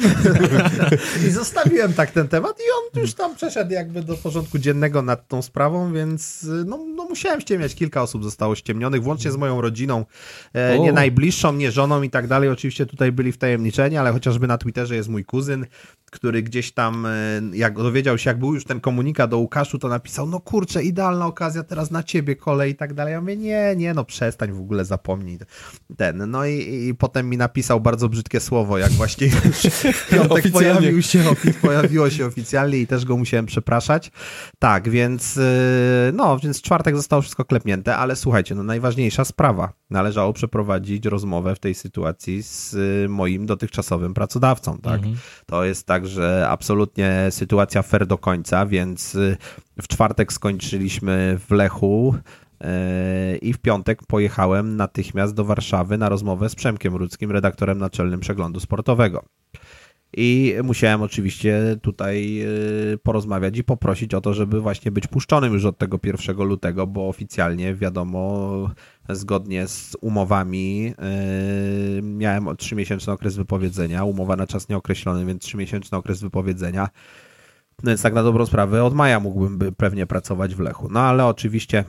I zostawiłem tak ten temat i on już tam przeszedł jakby do porządku dziennego nad tą sprawą, więc no musiałem ściemniać. Kilka osób zostało ściemnionych, włącznie z moją rodziną, nie najbliższą, nie żoną i tak dalej. Oczywiście tutaj byli wtajemniczeni, ale chociażby na Twitterze jest mój kuzyn, który gdzieś tam, jak dowiedział się, jak był już ten komunikat o Łukaszu, to napisał, no kurczę, idealna okazja teraz na ciebie kolej i tak dalej. Ja mówię, nie, no przestań, w ogóle zapomnij. No i potem mi napisał bardzo brzydkie słowo, jak właśnie w piątek pojawiło się oficjalnie i też go musiałem przepraszać. Tak, więc w czwartek zostało wszystko klepnięte, ale słuchajcie, no najważniejsza sprawa. Należało przeprowadzić rozmowę w tej sytuacji z moim dotychczasowym pracodawcą, tak? To jest tak, że absolutnie sytuacja fair do końca, więc w czwartek skończyliśmy w Lechu i w piątek pojechałem natychmiast do Warszawy na rozmowę z Przemkiem Rudzkim, redaktorem naczelnym Przeglądu Sportowego. I musiałem oczywiście tutaj porozmawiać i poprosić o to, żeby właśnie być puszczonym już od tego 1 lutego, bo oficjalnie wiadomo, zgodnie z umowami miałem 3-miesięczny okres wypowiedzenia, umowa na czas nieokreślony, więc 3-miesięczny okres wypowiedzenia. No więc tak na dobrą sprawę od maja mógłbym pewnie pracować w Lechu. No ale oczywiście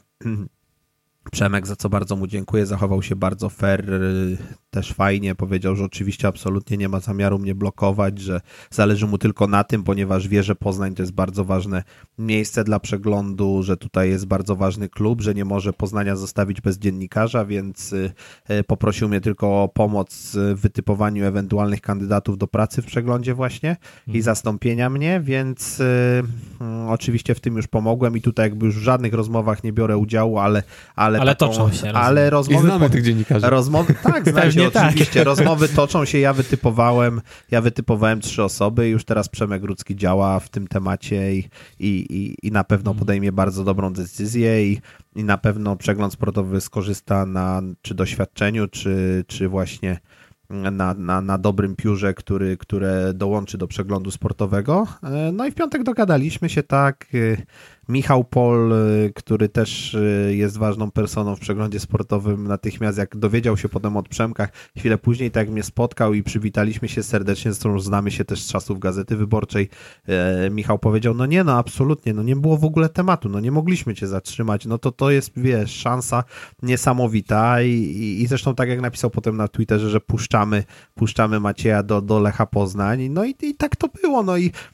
Przemek, za co bardzo mu dziękuję, zachował się bardzo fair, też fajnie, powiedział, że oczywiście absolutnie nie ma zamiaru mnie blokować, że zależy mu tylko na tym, ponieważ wie, że Poznań to jest bardzo ważne miejsce dla Przeglądu, że tutaj jest bardzo ważny klub, że nie może Poznania zostawić bez dziennikarza, więc poprosił mnie tylko o pomoc w wytypowaniu ewentualnych kandydatów do pracy w Przeglądzie właśnie i zastąpienia mnie, więc oczywiście w tym już pomogłem i tutaj jakby już w żadnych rozmowach nie biorę udziału, ale toczą się. Ale rozmowy... I znamy tych dziennikarzy. Tak, znacie oczywiście. Tak. Rozmowy toczą się, ja wytypowałem 3 osoby i już teraz Przemek Rudzki działa w tym temacie i na pewno podejmie bardzo dobrą decyzję i na pewno Przegląd Sportowy skorzysta na czy doświadczeniu, czy właśnie na dobrym piórze, które dołączy do Przeglądu Sportowego. No i w piątek dogadaliśmy się tak. Michał Pol, który też jest ważną personą w Przeglądzie Sportowym, natychmiast jak dowiedział się potem od Przemka, chwilę później tak mnie spotkał i przywitaliśmy się serdecznie, zresztą znamy się też z czasów Gazety Wyborczej. Michał powiedział, absolutnie, nie było w ogóle tematu, nie mogliśmy cię zatrzymać, to jest, wiesz, szansa niesamowita i zresztą tak jak napisał potem na Twitterze, że puszczamy Macieja do Lecha Poznań, i tak to było,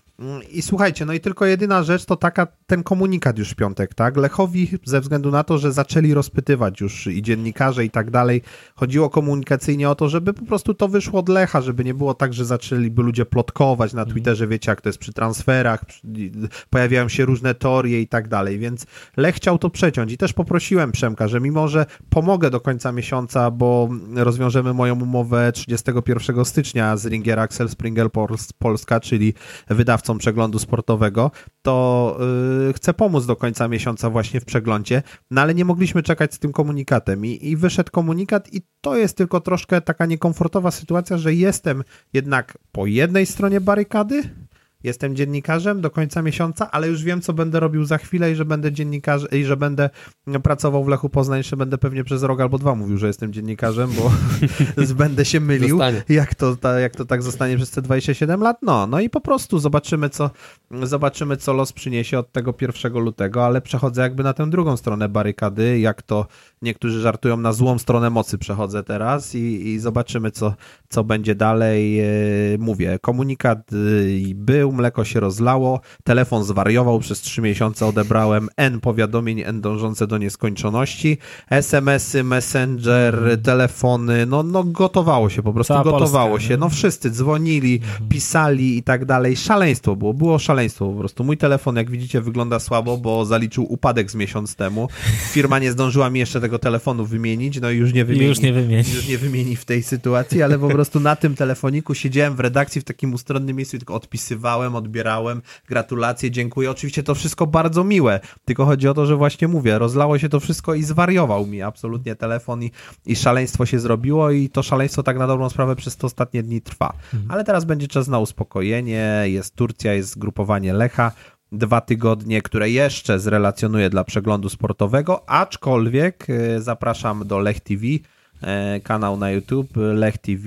I słuchajcie, i tylko jedyna rzecz to ten komunikat już w piątek, tak? Lechowi ze względu na to, że zaczęli rozpytywać już i dziennikarze i tak dalej, chodziło komunikacyjnie o to, żeby po prostu to wyszło od Lecha, żeby nie było tak, że zaczęliby ludzie plotkować na Twitterze, wiecie jak to jest przy transferach, pojawiają się różne teorie i tak dalej, więc Lech chciał to przeciąć i też poprosiłem Przemka, że mimo, że pomogę do końca miesiąca, bo rozwiążemy moją umowę 31 stycznia z Ringier Axel Springer Polska, czyli wydawcą Przeglądu Sportowego, to chcę pomóc do końca miesiąca właśnie w Przeglądzie, ale nie mogliśmy czekać z tym komunikatem i wyszedł komunikat i to jest tylko troszkę taka niekomfortowa sytuacja, że jestem jednak po jednej stronie barykady, jestem dziennikarzem do końca miesiąca, ale już wiem, co będę robił za chwilę i że będę dziennikarzem i że będę pracował w Lechu Poznań, jeszcze będę pewnie przez rok albo 2 mówił, że jestem dziennikarzem, bo będę się mylił, jak to tak zostanie przez te 27 lat. No i po prostu zobaczymy, co los przyniesie od tego 1 lutego, ale przechodzę jakby na tę drugą stronę barykady, jak to niektórzy żartują, na złą stronę mocy przechodzę teraz i zobaczymy, co będzie dalej. Mówię, komunikat był, mleko się rozlało, telefon zwariował, przez 3 miesiące odebrałem N powiadomień, N dążące do nieskończoności, SMS-y, Messenger, telefony, gotowało się, po prostu cała gotowało Polska, się, wszyscy dzwonili, pisali i tak dalej, szaleństwo było szaleństwo po prostu. Mój telefon, jak widzicie, wygląda słabo, bo zaliczył upadek z miesiąc temu, firma nie zdążyła mi jeszcze tego telefonu wymienić, i już nie wymieni w tej sytuacji, ale po prostu na tym telefoniku siedziałem w redakcji w takim ustronnym miejscu i tylko odpisywałem, odbierałem, gratulacje, dziękuję. Oczywiście to wszystko bardzo miłe, tylko chodzi o to, że właśnie mówię, rozlało się to wszystko i zwariował mi absolutnie telefon i szaleństwo się zrobiło i to szaleństwo tak na dobrą sprawę przez te ostatnie dni trwa. Ale teraz będzie czas na uspokojenie, jest Turcja, jest zgrupowanie Lecha, 2 tygodnie, które jeszcze zrelacjonuję dla Przeglądu Sportowego, aczkolwiek zapraszam do Lech TV, kanał na YouTube, Lech TV,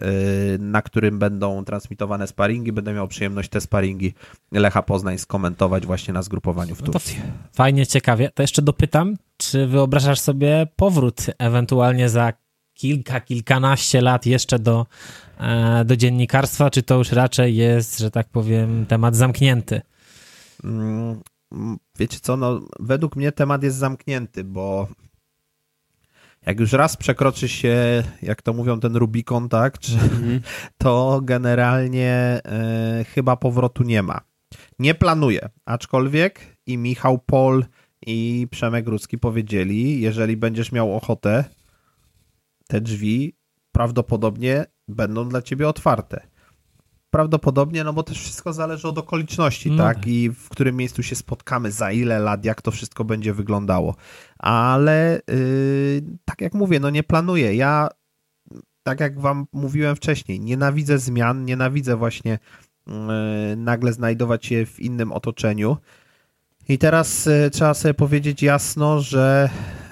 na którym będą transmitowane sparingi. Będę miał przyjemność te sparingi Lecha Poznań skomentować właśnie na zgrupowaniu w Turcji. Fajnie, ciekawie. To jeszcze dopytam, czy wyobrażasz sobie powrót ewentualnie za kilkanaście lat jeszcze do dziennikarstwa, czy to już raczej jest, że tak powiem, temat zamknięty? Wiecie co, no według mnie temat jest zamknięty, bo jak już raz przekroczy się, jak to mówią, ten Rubikon, tak, to generalnie chyba powrotu nie ma. Nie planuję, aczkolwiek i Michał Pol i Przemek Rudzki powiedzieli, jeżeli będziesz miał ochotę, te drzwi prawdopodobnie będą dla ciebie otwarte. Prawdopodobnie, no bo też wszystko zależy od okoliczności, tak? I w którym miejscu się spotkamy, za ile lat, jak to wszystko będzie wyglądało. Ale tak jak mówię, no nie planuję. Ja, tak jak wam mówiłem wcześniej, nienawidzę zmian, nienawidzę właśnie nagle znajdować się w innym otoczeniu. I teraz trzeba sobie powiedzieć jasno, że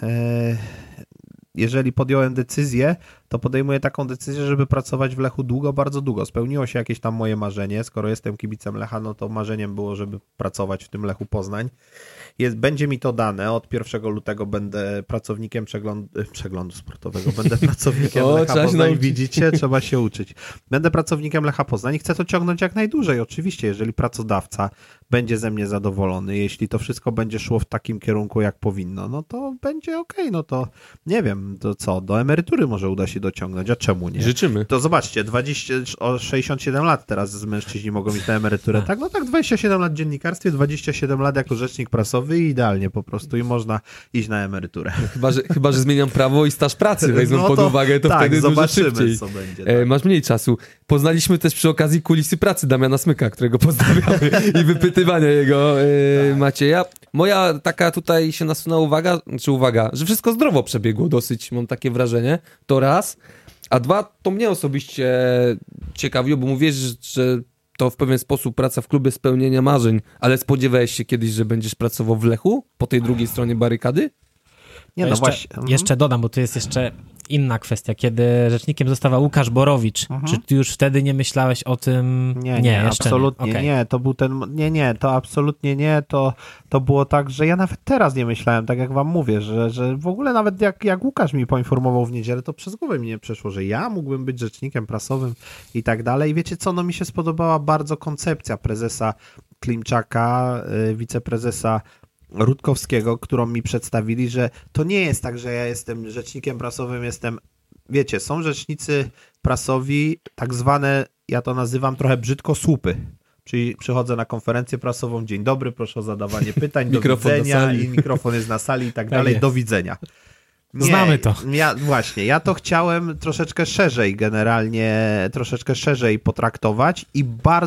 jeżeli podjąłem decyzję, to podejmuję taką decyzję, żeby pracować w Lechu długo, bardzo długo. Spełniło się jakieś tam moje marzenie. Skoro jestem kibicem Lecha, no to marzeniem było, żeby pracować w tym Lechu Poznań. Będzie mi to dane. Od 1 lutego będę pracownikiem przeglądu sportowego. Będę pracownikiem Lecha Poznań. Widzicie? Trzeba się uczyć. Będę pracownikiem Lecha Poznań i chcę to ciągnąć jak najdłużej. Oczywiście, jeżeli pracodawca będzie ze mnie zadowolony, jeśli to wszystko będzie szło w takim kierunku, jak powinno, no to będzie okej. No to nie wiem, to co, do emerytury może uda się dociągnąć, a czemu nie? Życzymy. To zobaczcie, 67 lat teraz z mężczyźni mogą iść na emeryturę, tak? No tak, 27 lat w dziennikarstwie, 27 lat jako rzecznik prasowy i idealnie po prostu i można iść na emeryturę. Chyba, że zmieniam prawo i staż pracy wezmą no pod uwagę, to tak, wtedy zobaczymy, dużo szybciej. co będzie. Tak. Masz mniej czasu. Poznaliśmy też przy okazji kulisy pracy Damiana Smyka, którego pozdrawiamy i wypytywania jego Macieja. Moja taka tutaj się nasunęła uwaga, że wszystko zdrowo przebiegło dosyć, mam takie wrażenie, to raz. A dwa, to mnie osobiście ciekawiło, bo mówisz, że to w pewien sposób praca w klubie spełnienia marzeń, ale spodziewałeś się kiedyś, że będziesz pracował w Lechu, po tej drugiej stronie barykady? Nie, no właśnie. Jeszcze dodam, bo tu jest jeszcze inna kwestia. Kiedy rzecznikiem zostawał Łukasz Borowicz, czy ty już wtedy nie myślałeś o tym? Nie, absolutnie nie. Okay. Nie, to był ten... Nie, to absolutnie nie. To było tak, że ja nawet teraz nie myślałem, tak jak wam mówię, że w ogóle nawet jak Łukasz mi poinformował w niedzielę, to przez głowę mi nie przeszło, że ja mógłbym być rzecznikiem prasowym i tak dalej. I wiecie co, no mi się spodobała bardzo koncepcja prezesa Klimczaka, wiceprezesa Rutkowskiego, którą mi przedstawili, że to nie jest tak, że ja jestem rzecznikiem prasowym, wiecie, są rzecznicy prasowi, tak zwane, ja to nazywam trochę brzydko, słupy. Czyli przychodzę na konferencję prasową, dzień dobry, proszę o zadawanie pytań, do widzenia i mikrofon jest na sali i tak dalej, do widzenia. Nie, znamy to. Ja to chciałem troszeczkę szerzej generalnie, troszeczkę szerzej potraktować i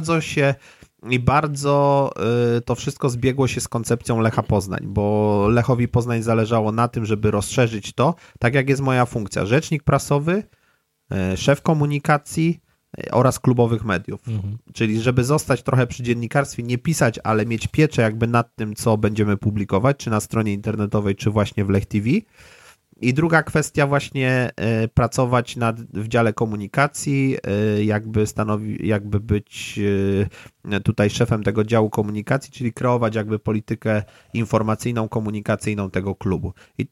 bardzo to wszystko zbiegło się z koncepcją Lecha Poznań, bo Lechowi Poznań zależało na tym, żeby rozszerzyć to, tak jak jest moja funkcja. Rzecznik prasowy, szef komunikacji oraz klubowych mediów. Czyli żeby zostać trochę przy dziennikarstwie, nie pisać, ale mieć pieczę jakby nad tym, co będziemy publikować, czy na stronie internetowej, czy właśnie w Lech TV. I druga kwestia właśnie pracować w dziale komunikacji, jakby być tutaj szefem tego działu komunikacji, czyli kreować jakby politykę informacyjną, komunikacyjną tego klubu. I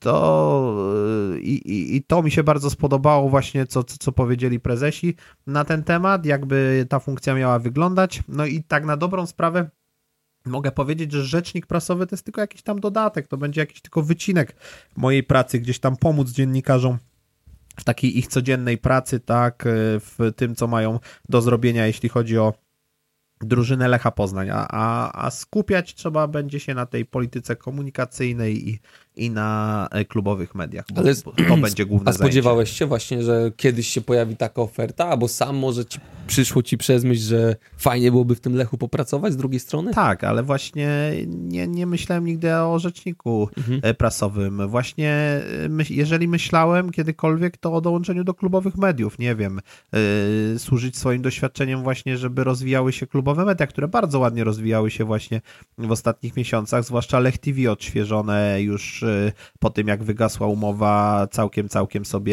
to mi się bardzo spodobało właśnie, co powiedzieli prezesi na ten temat, jakby ta funkcja miała wyglądać. No i tak na dobrą sprawę mogę powiedzieć, że rzecznik prasowy to jest tylko jakiś tam dodatek, to będzie jakiś tylko wycinek mojej pracy, gdzieś tam pomóc dziennikarzom w takiej ich codziennej pracy, tak, w tym, co mają do zrobienia, jeśli chodzi o drużynę Lecha Poznań, a skupiać trzeba będzie się na tej polityce komunikacyjnej i na klubowych mediach, bo ale to będzie główne zajęcie. A spodziewałeś się właśnie, że kiedyś się pojawi taka oferta, albo sam może przyszło ci przez myśl, że fajnie byłoby w tym Lechu popracować z drugiej strony? Tak, ale właśnie nie myślałem nigdy o rzeczniku prasowym. Właśnie jeżeli myślałem kiedykolwiek, to o dołączeniu do klubowych mediów, nie wiem, służyć swoim doświadczeniem właśnie, żeby rozwijały się klubowe media, które bardzo ładnie rozwijały się właśnie w ostatnich miesiącach, zwłaszcza Lech TV odświeżone już po tym, jak wygasła umowa, całkiem sobie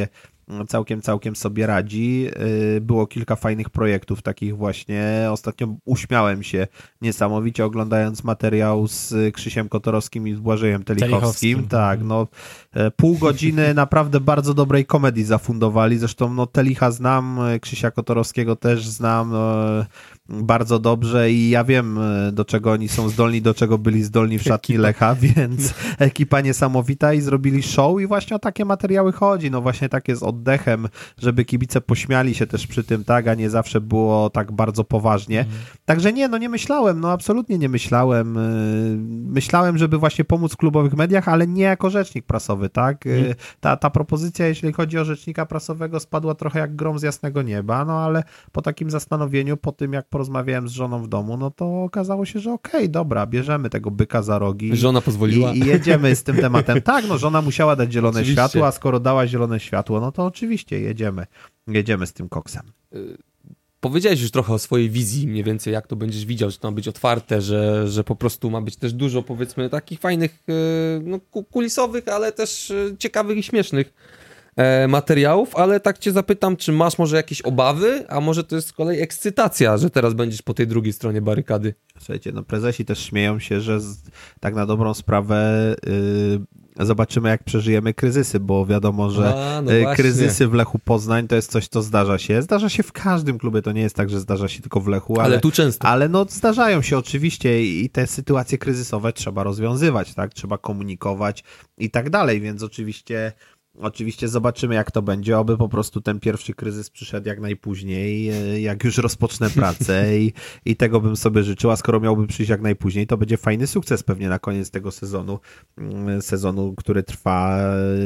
całkiem sobie radzi. Było kilka fajnych projektów takich właśnie. Ostatnio uśmiałem się niesamowicie oglądając materiał z Krzysiem Kotorowskim i z Błażejem Telichowskim. Tak, no pół godziny naprawdę bardzo dobrej komedii zafundowali. Zresztą no Telicha znam, Krzysia Kotorowskiego też znam bardzo dobrze i ja wiem, do czego oni są zdolni, do czego byli zdolni w szatni Lecha, więc ekipa niesamowita i zrobili show i właśnie o takie materiały chodzi, no właśnie takie z oddechem, żeby kibice pośmiali się też przy tym, tak, a nie zawsze było tak bardzo poważnie. Także nie myślałem, no absolutnie nie myślałem. Myślałem, żeby właśnie pomóc w klubowych mediach, ale nie jako rzecznik prasowy, tak. Ta propozycja, jeśli chodzi o rzecznika prasowego, spadła trochę jak grom z jasnego nieba, no ale po takim zastanowieniu, po tym jak porozmawiałem z żoną w domu, no to okazało się, że okej, dobra, bierzemy tego byka za rogi. Żona pozwoliła. I jedziemy z tym tematem. Tak, no żona musiała dać zielone Oczywiście. światło, a skoro dała zielone światło, no to oczywiście jedziemy z tym koksem. Powiedziałeś już trochę o swojej wizji, mniej więcej jak to będziesz widział, że to ma być otwarte, że po prostu ma być też dużo, powiedzmy, takich fajnych, no, kulisowych, ale też ciekawych i śmiesznych materiałów, ale tak cię zapytam, czy masz może jakieś obawy, a może to jest z kolei ekscytacja, że teraz będziesz po tej drugiej stronie barykady? Słuchajcie, no prezesi też śmieją się, że tak na dobrą sprawę zobaczymy, jak przeżyjemy kryzysy, bo wiadomo, że kryzysy w Lechu Poznań to jest coś, co zdarza się. Zdarza się w każdym klubie, to nie jest tak, że zdarza się tylko w Lechu, ale tu często. Ale no zdarzają się oczywiście i te sytuacje kryzysowe trzeba rozwiązywać, tak? Trzeba komunikować i tak dalej, więc Oczywiście zobaczymy, jak to będzie, oby po prostu ten pierwszy kryzys przyszedł jak najpóźniej, jak już rozpocznę pracę i tego bym sobie życzył, a skoro miałby przyjść jak najpóźniej, to będzie fajny sukces pewnie na koniec tego sezonu, który trwa.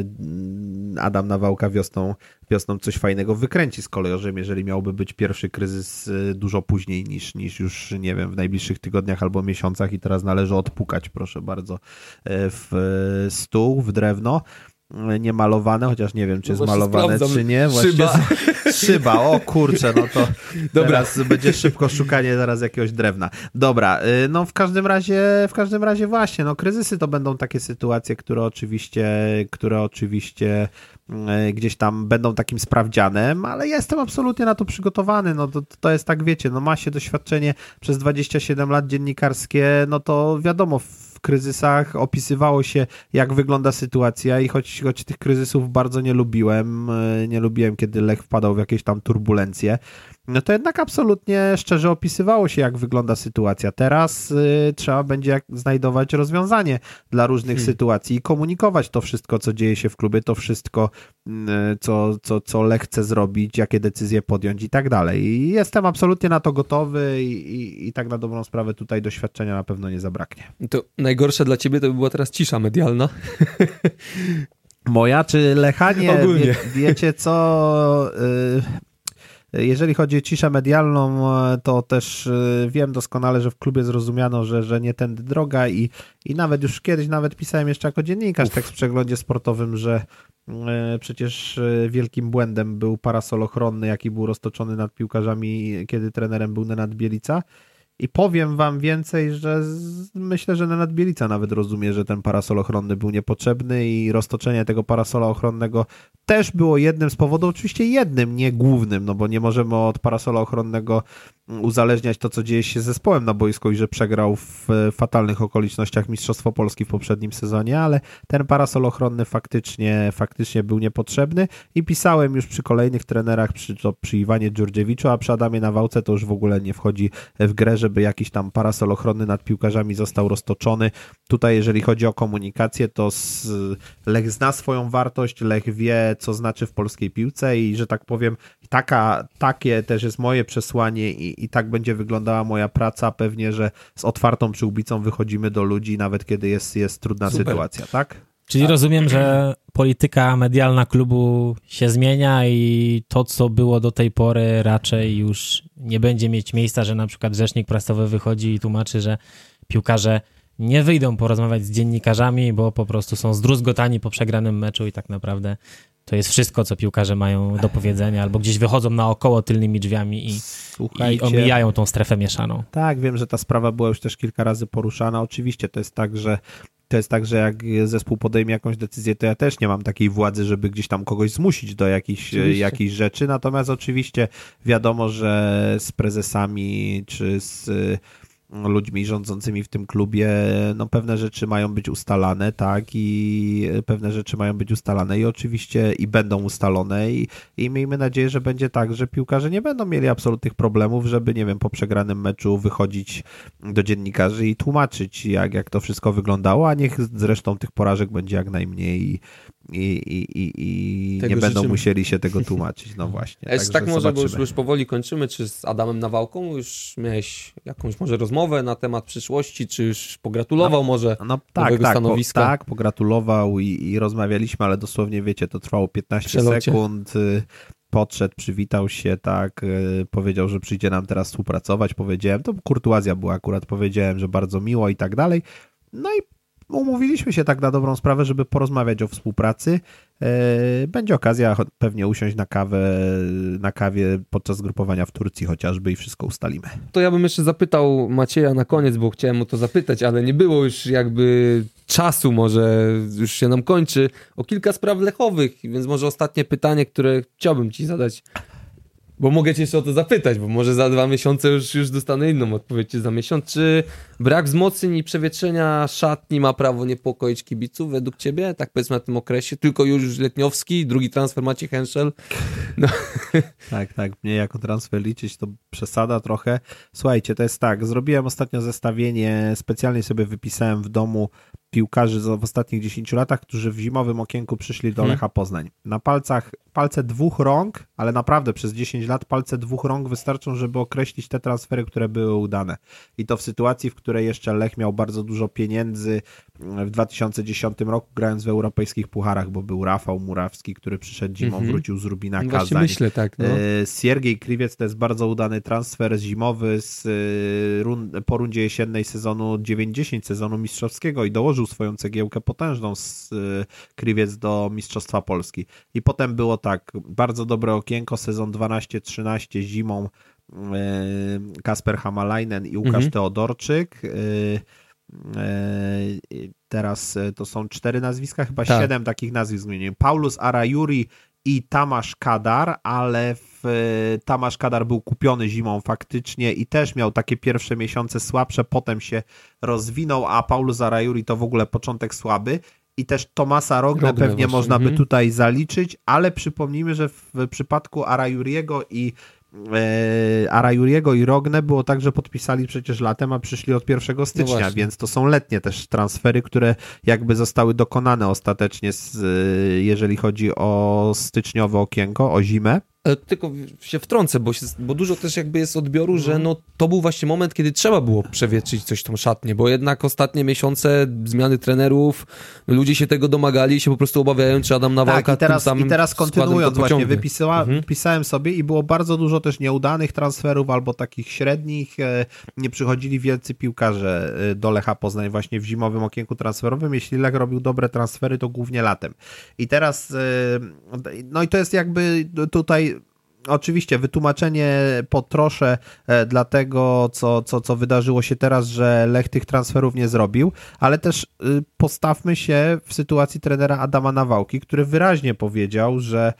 Adam Nawałka wiosną coś fajnego wykręci z kolejorzem, jeżeli miałby być pierwszy kryzys dużo później niż już, nie wiem, w najbliższych tygodniach albo miesiącach i teraz należy odpukać, proszę bardzo, w stół, w drewno. Niemalowane, chociaż nie wiem, czy jest malowane, czy nie. Właśnie szyba, o kurczę, no to teraz będzie szybko szukanie zaraz jakiegoś drewna. Dobra, no w każdym razie właśnie, no kryzysy to będą takie sytuacje, które oczywiście gdzieś tam będą takim sprawdzianem, ale ja jestem absolutnie na to przygotowany, no to jest tak, wiecie, no ma się doświadczenie przez 27 lat dziennikarskie, no to wiadomo, w kryzysach opisywało się, jak wygląda sytuacja i choć tych kryzysów bardzo nie lubiłem, kiedy Lech wpadał w jakieś tam turbulencje, no to jednak absolutnie szczerze opisywało się, jak wygląda sytuacja. Teraz trzeba będzie znajdować rozwiązanie dla różnych sytuacji i komunikować to wszystko, co dzieje się w klubie, to wszystko, co Lech chce zrobić, jakie decyzje podjąć i tak dalej. I jestem absolutnie na to gotowy i tak na dobrą sprawę tutaj doświadczenia na pewno nie zabraknie. To najgorsze dla ciebie to by była teraz cisza medialna. Moja czy Lecha? Nie, ogólnie. Wiecie co... Jeżeli chodzi o ciszę medialną, to też wiem doskonale, że w klubie zrozumiano, że nie tędy droga i nawet już kiedyś pisałem jeszcze jako dziennikarz tekst w przeglądzie sportowym, że przecież wielkim błędem był parasol ochronny, jaki był roztoczony nad piłkarzami, kiedy trenerem był Nenad Bielica. I powiem wam więcej, że myślę, że Nenad Bielica nawet rozumie, że ten parasol ochronny był niepotrzebny i roztoczenie tego parasola ochronnego też było jednym z powodów, oczywiście jednym, nie głównym, no bo nie możemy od parasola ochronnego uzależniać to, co dzieje się z zespołem na boisku i że przegrał w fatalnych okolicznościach Mistrzostwo Polski w poprzednim sezonie, ale ten parasol ochronny faktycznie był niepotrzebny i pisałem już przy kolejnych trenerach, przy Iwanie Dżurdziewiczu, a przy Adamie Nawałce to już w ogóle nie wchodzi w grę, żeby jakiś tam parasol ochronny nad piłkarzami został roztoczony. Tutaj jeżeli chodzi o komunikację, to Lech zna swoją wartość, Lech wie, co znaczy w polskiej piłce i że tak powiem, takie też jest moje przesłanie i tak będzie wyglądała moja praca. Pewnie, że z otwartą przyłbicą wychodzimy do ludzi, nawet kiedy jest trudna sytuacja, tak? Czyli rozumiem, że polityka medialna klubu się zmienia i to, co było do tej pory, raczej już nie będzie mieć miejsca, że na przykład rzecznik prasowy wychodzi i tłumaczy, że piłkarze nie wyjdą porozmawiać z dziennikarzami, bo po prostu są zdruzgotani po przegranym meczu i tak naprawdę to jest wszystko, co piłkarze mają do powiedzenia, albo gdzieś wychodzą naokoło tylnymi drzwiami i omijają tą strefę mieszaną. Tak, wiem, że ta sprawa była już też kilka razy poruszana. Oczywiście to jest tak, że to jest tak, że jak zespół podejmie jakąś decyzję, to ja też nie mam takiej władzy, żeby gdzieś tam kogoś zmusić do jakichś rzeczy, natomiast oczywiście wiadomo, że z prezesami czy z ludźmi rządzącymi w tym klubie, no pewne rzeczy mają być ustalane, tak, i pewne rzeczy mają być ustalane i oczywiście i będą ustalone i miejmy nadzieję, że będzie tak, że piłkarze nie będą mieli absolutnych problemów, żeby, nie wiem, po przegranym meczu wychodzić do dziennikarzy i tłumaczyć, jak to wszystko wyglądało, a niech zresztą tych porażek będzie jak najmniej i nie będą musieli się tego tłumaczyć, no właśnie. Tak może, bo już powoli kończymy, czy z Adamem Nawałką już miałeś jakąś może rozmowę na temat przyszłości, czy już pogratulował może nowego stanowiska? Tak, pogratulował i rozmawialiśmy, ale dosłownie, wiecie, to trwało 15 sekund, podszedł, przywitał się, tak, powiedział, że przyjdzie nam teraz współpracować, powiedziałem, to kurtuazja była akurat, powiedziałem, że bardzo miło i tak dalej, no i umówiliśmy się tak na dobrą sprawę, żeby porozmawiać o współpracy. Będzie okazja pewnie usiąść na kawie podczas zgrupowania w Turcji chociażby i wszystko ustalimy. To ja bym jeszcze zapytał Macieja na koniec, bo chciałem mu to zapytać, ale nie było już jakby czasu, może już się nam kończy, o kilka spraw lechowych, więc może ostatnie pytanie, które chciałbym ci zadać. Bo mogę cię jeszcze o to zapytać, bo może za 2 miesiące już dostanę inną odpowiedź, czy za miesiąc. Czy brak wzmocnień i przewietrzenia szatni ma prawo niepokoić kibiców według ciebie? Tak powiedzmy na tym okresie. Tylko już Letniowski, drugi transfer Maciej Henschel. No. Tak. Mnie jako transfer liczyć to przesada trochę. Słuchajcie, to jest tak. Zrobiłem ostatnio zestawienie, specjalnie sobie wypisałem w domu piłkarzy w ostatnich 10 latach, którzy w zimowym okienku przyszli do Lecha Poznań. Na palce 2 rąk, ale naprawdę przez 10 lat palce 2 rąk wystarczą, żeby określić te transfery, które były udane. I to w sytuacji, w której jeszcze Lech miał bardzo dużo pieniędzy w 2010 roku, grając w europejskich pucharach, bo był Rafał Murawski, który przyszedł zimą, wrócił z Rubina Kazań. Właśnie myślę, tak. No. Siergiej Kriwiec to jest bardzo udany transfer zimowy po rundzie jesiennej sezonu 9-10 sezonu mistrzowskiego i dołożył swoją cegiełkę potężną z Kriwiec do Mistrzostwa Polski. I potem było tak, bardzo dobre okienko, sezon 12-13 zimą Kasper Hamalainen i Łukasz Teodorczyk. Teraz to są 4 nazwiska, chyba 7 takich nazwisk zmieniłem. Paulus Arajuri i Tamasz Kadar, ale Tamasz Kadar był kupiony zimą faktycznie i też miał takie pierwsze miesiące słabsze, potem się rozwinął, a Paulus Arajuri to w ogóle początek słaby. I też Tomasa Rogne pewnie właśnie można by tutaj zaliczyć, ale przypomnijmy, że w przypadku Arajuriego i Rogne było tak, że podpisali przecież latem, a przyszli od 1 stycznia, więc to są letnie też transfery, które jakby zostały dokonane ostatecznie, jeżeli chodzi o styczniowe okienko, o zimę. Tylko się wtrącę, bo dużo też jakby jest odbioru, że no to był właśnie moment, kiedy trzeba było przewietrzyć coś tą szatnię, bo jednak ostatnie miesiące zmiany trenerów, ludzie się tego domagali i się po prostu obawiają, czy Adam Nawałka tym samym i teraz kontynuując właśnie, wypisałem sobie i było bardzo dużo też nieudanych transferów albo takich średnich, nie przychodzili wielcy piłkarze do Lecha Poznań właśnie w zimowym okienku transferowym, jeśli Lech robił dobre transfery, to głównie latem. I teraz, no i to jest jakby tutaj oczywiście wytłumaczenie potroszę dla tego, co wydarzyło się teraz, że Lech tych transferów nie zrobił, ale też postawmy się w sytuacji trenera Adama Nawałki, który wyraźnie powiedział, że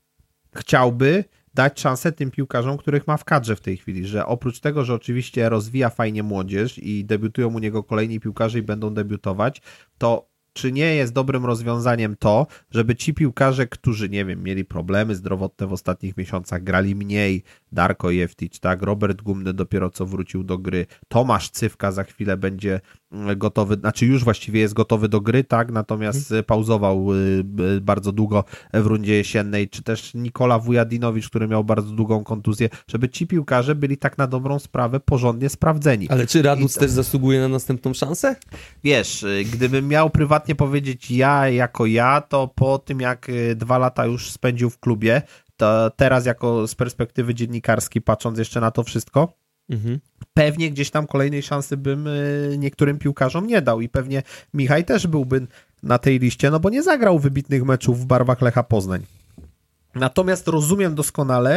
chciałby dać szansę tym piłkarzom, których ma w kadrze w tej chwili, że oprócz tego, że oczywiście rozwija fajnie młodzież i debiutują u niego kolejni piłkarze i będą debiutować, to czy nie jest dobrym rozwiązaniem to, żeby ci piłkarze, którzy, nie wiem, mieli problemy zdrowotne w ostatnich miesiącach, grali mniej, Darko Jeftić, tak, Robert Gumny dopiero co wrócił do gry, Tomasz Cywka za chwilę będzie gotowy, znaczy już właściwie jest gotowy do gry, tak, natomiast pauzował bardzo długo w rundzie jesiennej, czy też Nikola Wujadinowicz, który miał bardzo długą kontuzję, żeby ci piłkarze byli tak na dobrą sprawę porządnie sprawdzeni. Ale czy Radus też zasługuje na następną szansę? Wiesz, gdybym miał prywatnie powiedzieć ja, to po tym jak 2 lata już spędził w klubie, to teraz jako z perspektywy dziennikarskiej patrząc jeszcze na to wszystko, pewnie gdzieś tam kolejnej szansy bym niektórym piłkarzom nie dał i pewnie Michał też byłby na tej liście, no bo nie zagrał wybitnych meczów w barwach Lecha Poznań. Natomiast rozumiem doskonale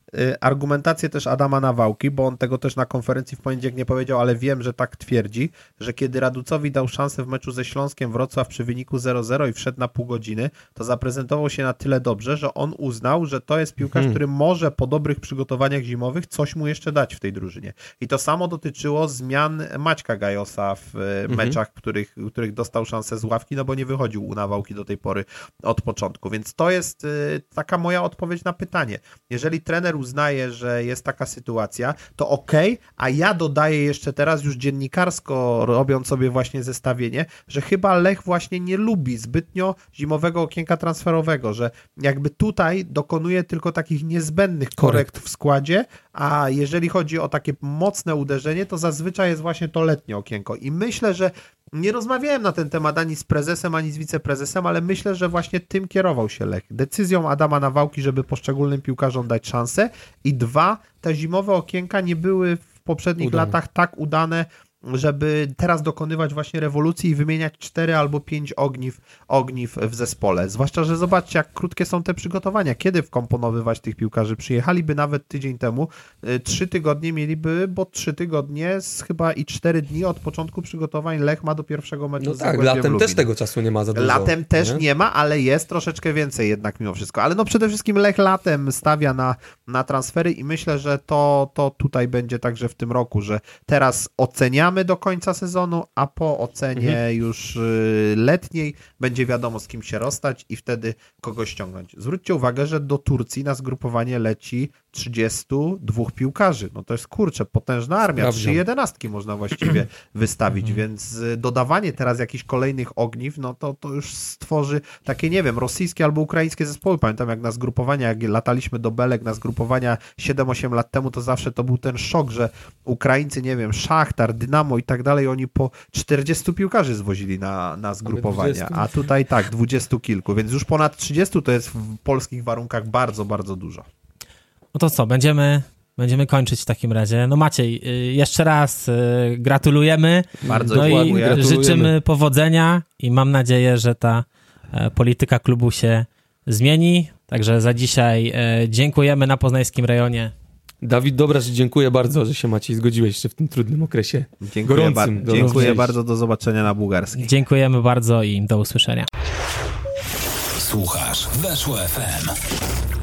argumentację też Adama Nawałki, bo on tego też na konferencji w poniedziałek nie powiedział, ale wiem, że tak twierdzi, że kiedy Raducowi dał szansę w meczu ze Śląskiem Wrocław przy wyniku 0-0 i wszedł na pół godziny, to zaprezentował się na tyle dobrze, że on uznał, że to jest piłkarz, który może po dobrych przygotowaniach zimowych coś mu jeszcze dać w tej drużynie. I to samo dotyczyło zmian Maćka Gajosa w meczach, których dostał szansę z ławki, no bo nie wychodził u Nawałki do tej pory od początku. Więc to jest taka moja odpowiedź na pytanie. Jeżeli trener uznaje, że jest taka sytuacja, to okej, a ja dodaję jeszcze teraz już dziennikarsko, robiąc sobie właśnie zestawienie, że chyba Lech właśnie nie lubi zbytnio zimowego okienka transferowego, że jakby tutaj dokonuje tylko takich niezbędnych korekt w składzie, a jeżeli chodzi o takie mocne uderzenie, to zazwyczaj jest właśnie to letnie okienko. I myślę, że nie rozmawiałem na ten temat ani z prezesem, ani z wiceprezesem, ale myślę, że właśnie tym kierował się Lech. Decyzją Adama Nawałki, żeby poszczególnym piłkarzom dać szansę i 2, te zimowe okienka nie były w poprzednich latach tak udane, żeby teraz dokonywać właśnie rewolucji i wymieniać 4 albo 5 ogniw w zespole. Zwłaszcza, że zobaczcie, jak krótkie są te przygotowania. Kiedy wkomponowywać tych piłkarzy? Przyjechaliby nawet tydzień temu, 3 tygodnie mieliby, bo 3 tygodnie chyba i 4 dni od początku przygotowań Lech ma do pierwszego meczu z Zagłębiem latem Lubin. też tego czasu nie ma za dużo. Latem też nie ma, ale jest troszeczkę więcej jednak mimo wszystko. Ale no przede wszystkim Lech latem stawia na transfery i myślę, że to tutaj będzie także w tym roku, że teraz oceniamy do końca sezonu, a po ocenie już letniej będzie wiadomo, z kim się rozstać i wtedy kogo ściągnąć. Zwróćcie uwagę, że do Turcji na zgrupowanie leci 32 piłkarzy. No to jest, kurczę, potężna armia. 3 jedenastki można właściwie wystawić, więc dodawanie teraz jakichś kolejnych ogniw, no to już stworzy takie, nie wiem, rosyjskie albo ukraińskie zespoły. Pamiętam, jak na zgrupowania, jak lataliśmy do Belek na zgrupowania 7-8 lat temu, to zawsze to był ten szok, że Ukraińcy, nie wiem, Szachtar, Dynamo i tak dalej, oni po 40 piłkarzy zwozili na zgrupowania, a tutaj tak, 20 kilku, więc już ponad 30 to jest w polskich warunkach bardzo, bardzo dużo. No to co, będziemy kończyć w takim razie. No Maciej, jeszcze raz gratulujemy. Bardzo dziękuję. Życzymy powodzenia i mam nadzieję, że ta polityka klubu się zmieni. Także za dzisiaj dziękujemy na poznańskim rejonie. Dawid Dobrasz, dziękuję bardzo, że się Maciej zgodziłeś jeszcze w tym trudnym okresie. Dziękuję bardzo, do zobaczenia na bułgarskiej. Dziękujemy bardzo i do usłyszenia. Słuchasz Weszło FM.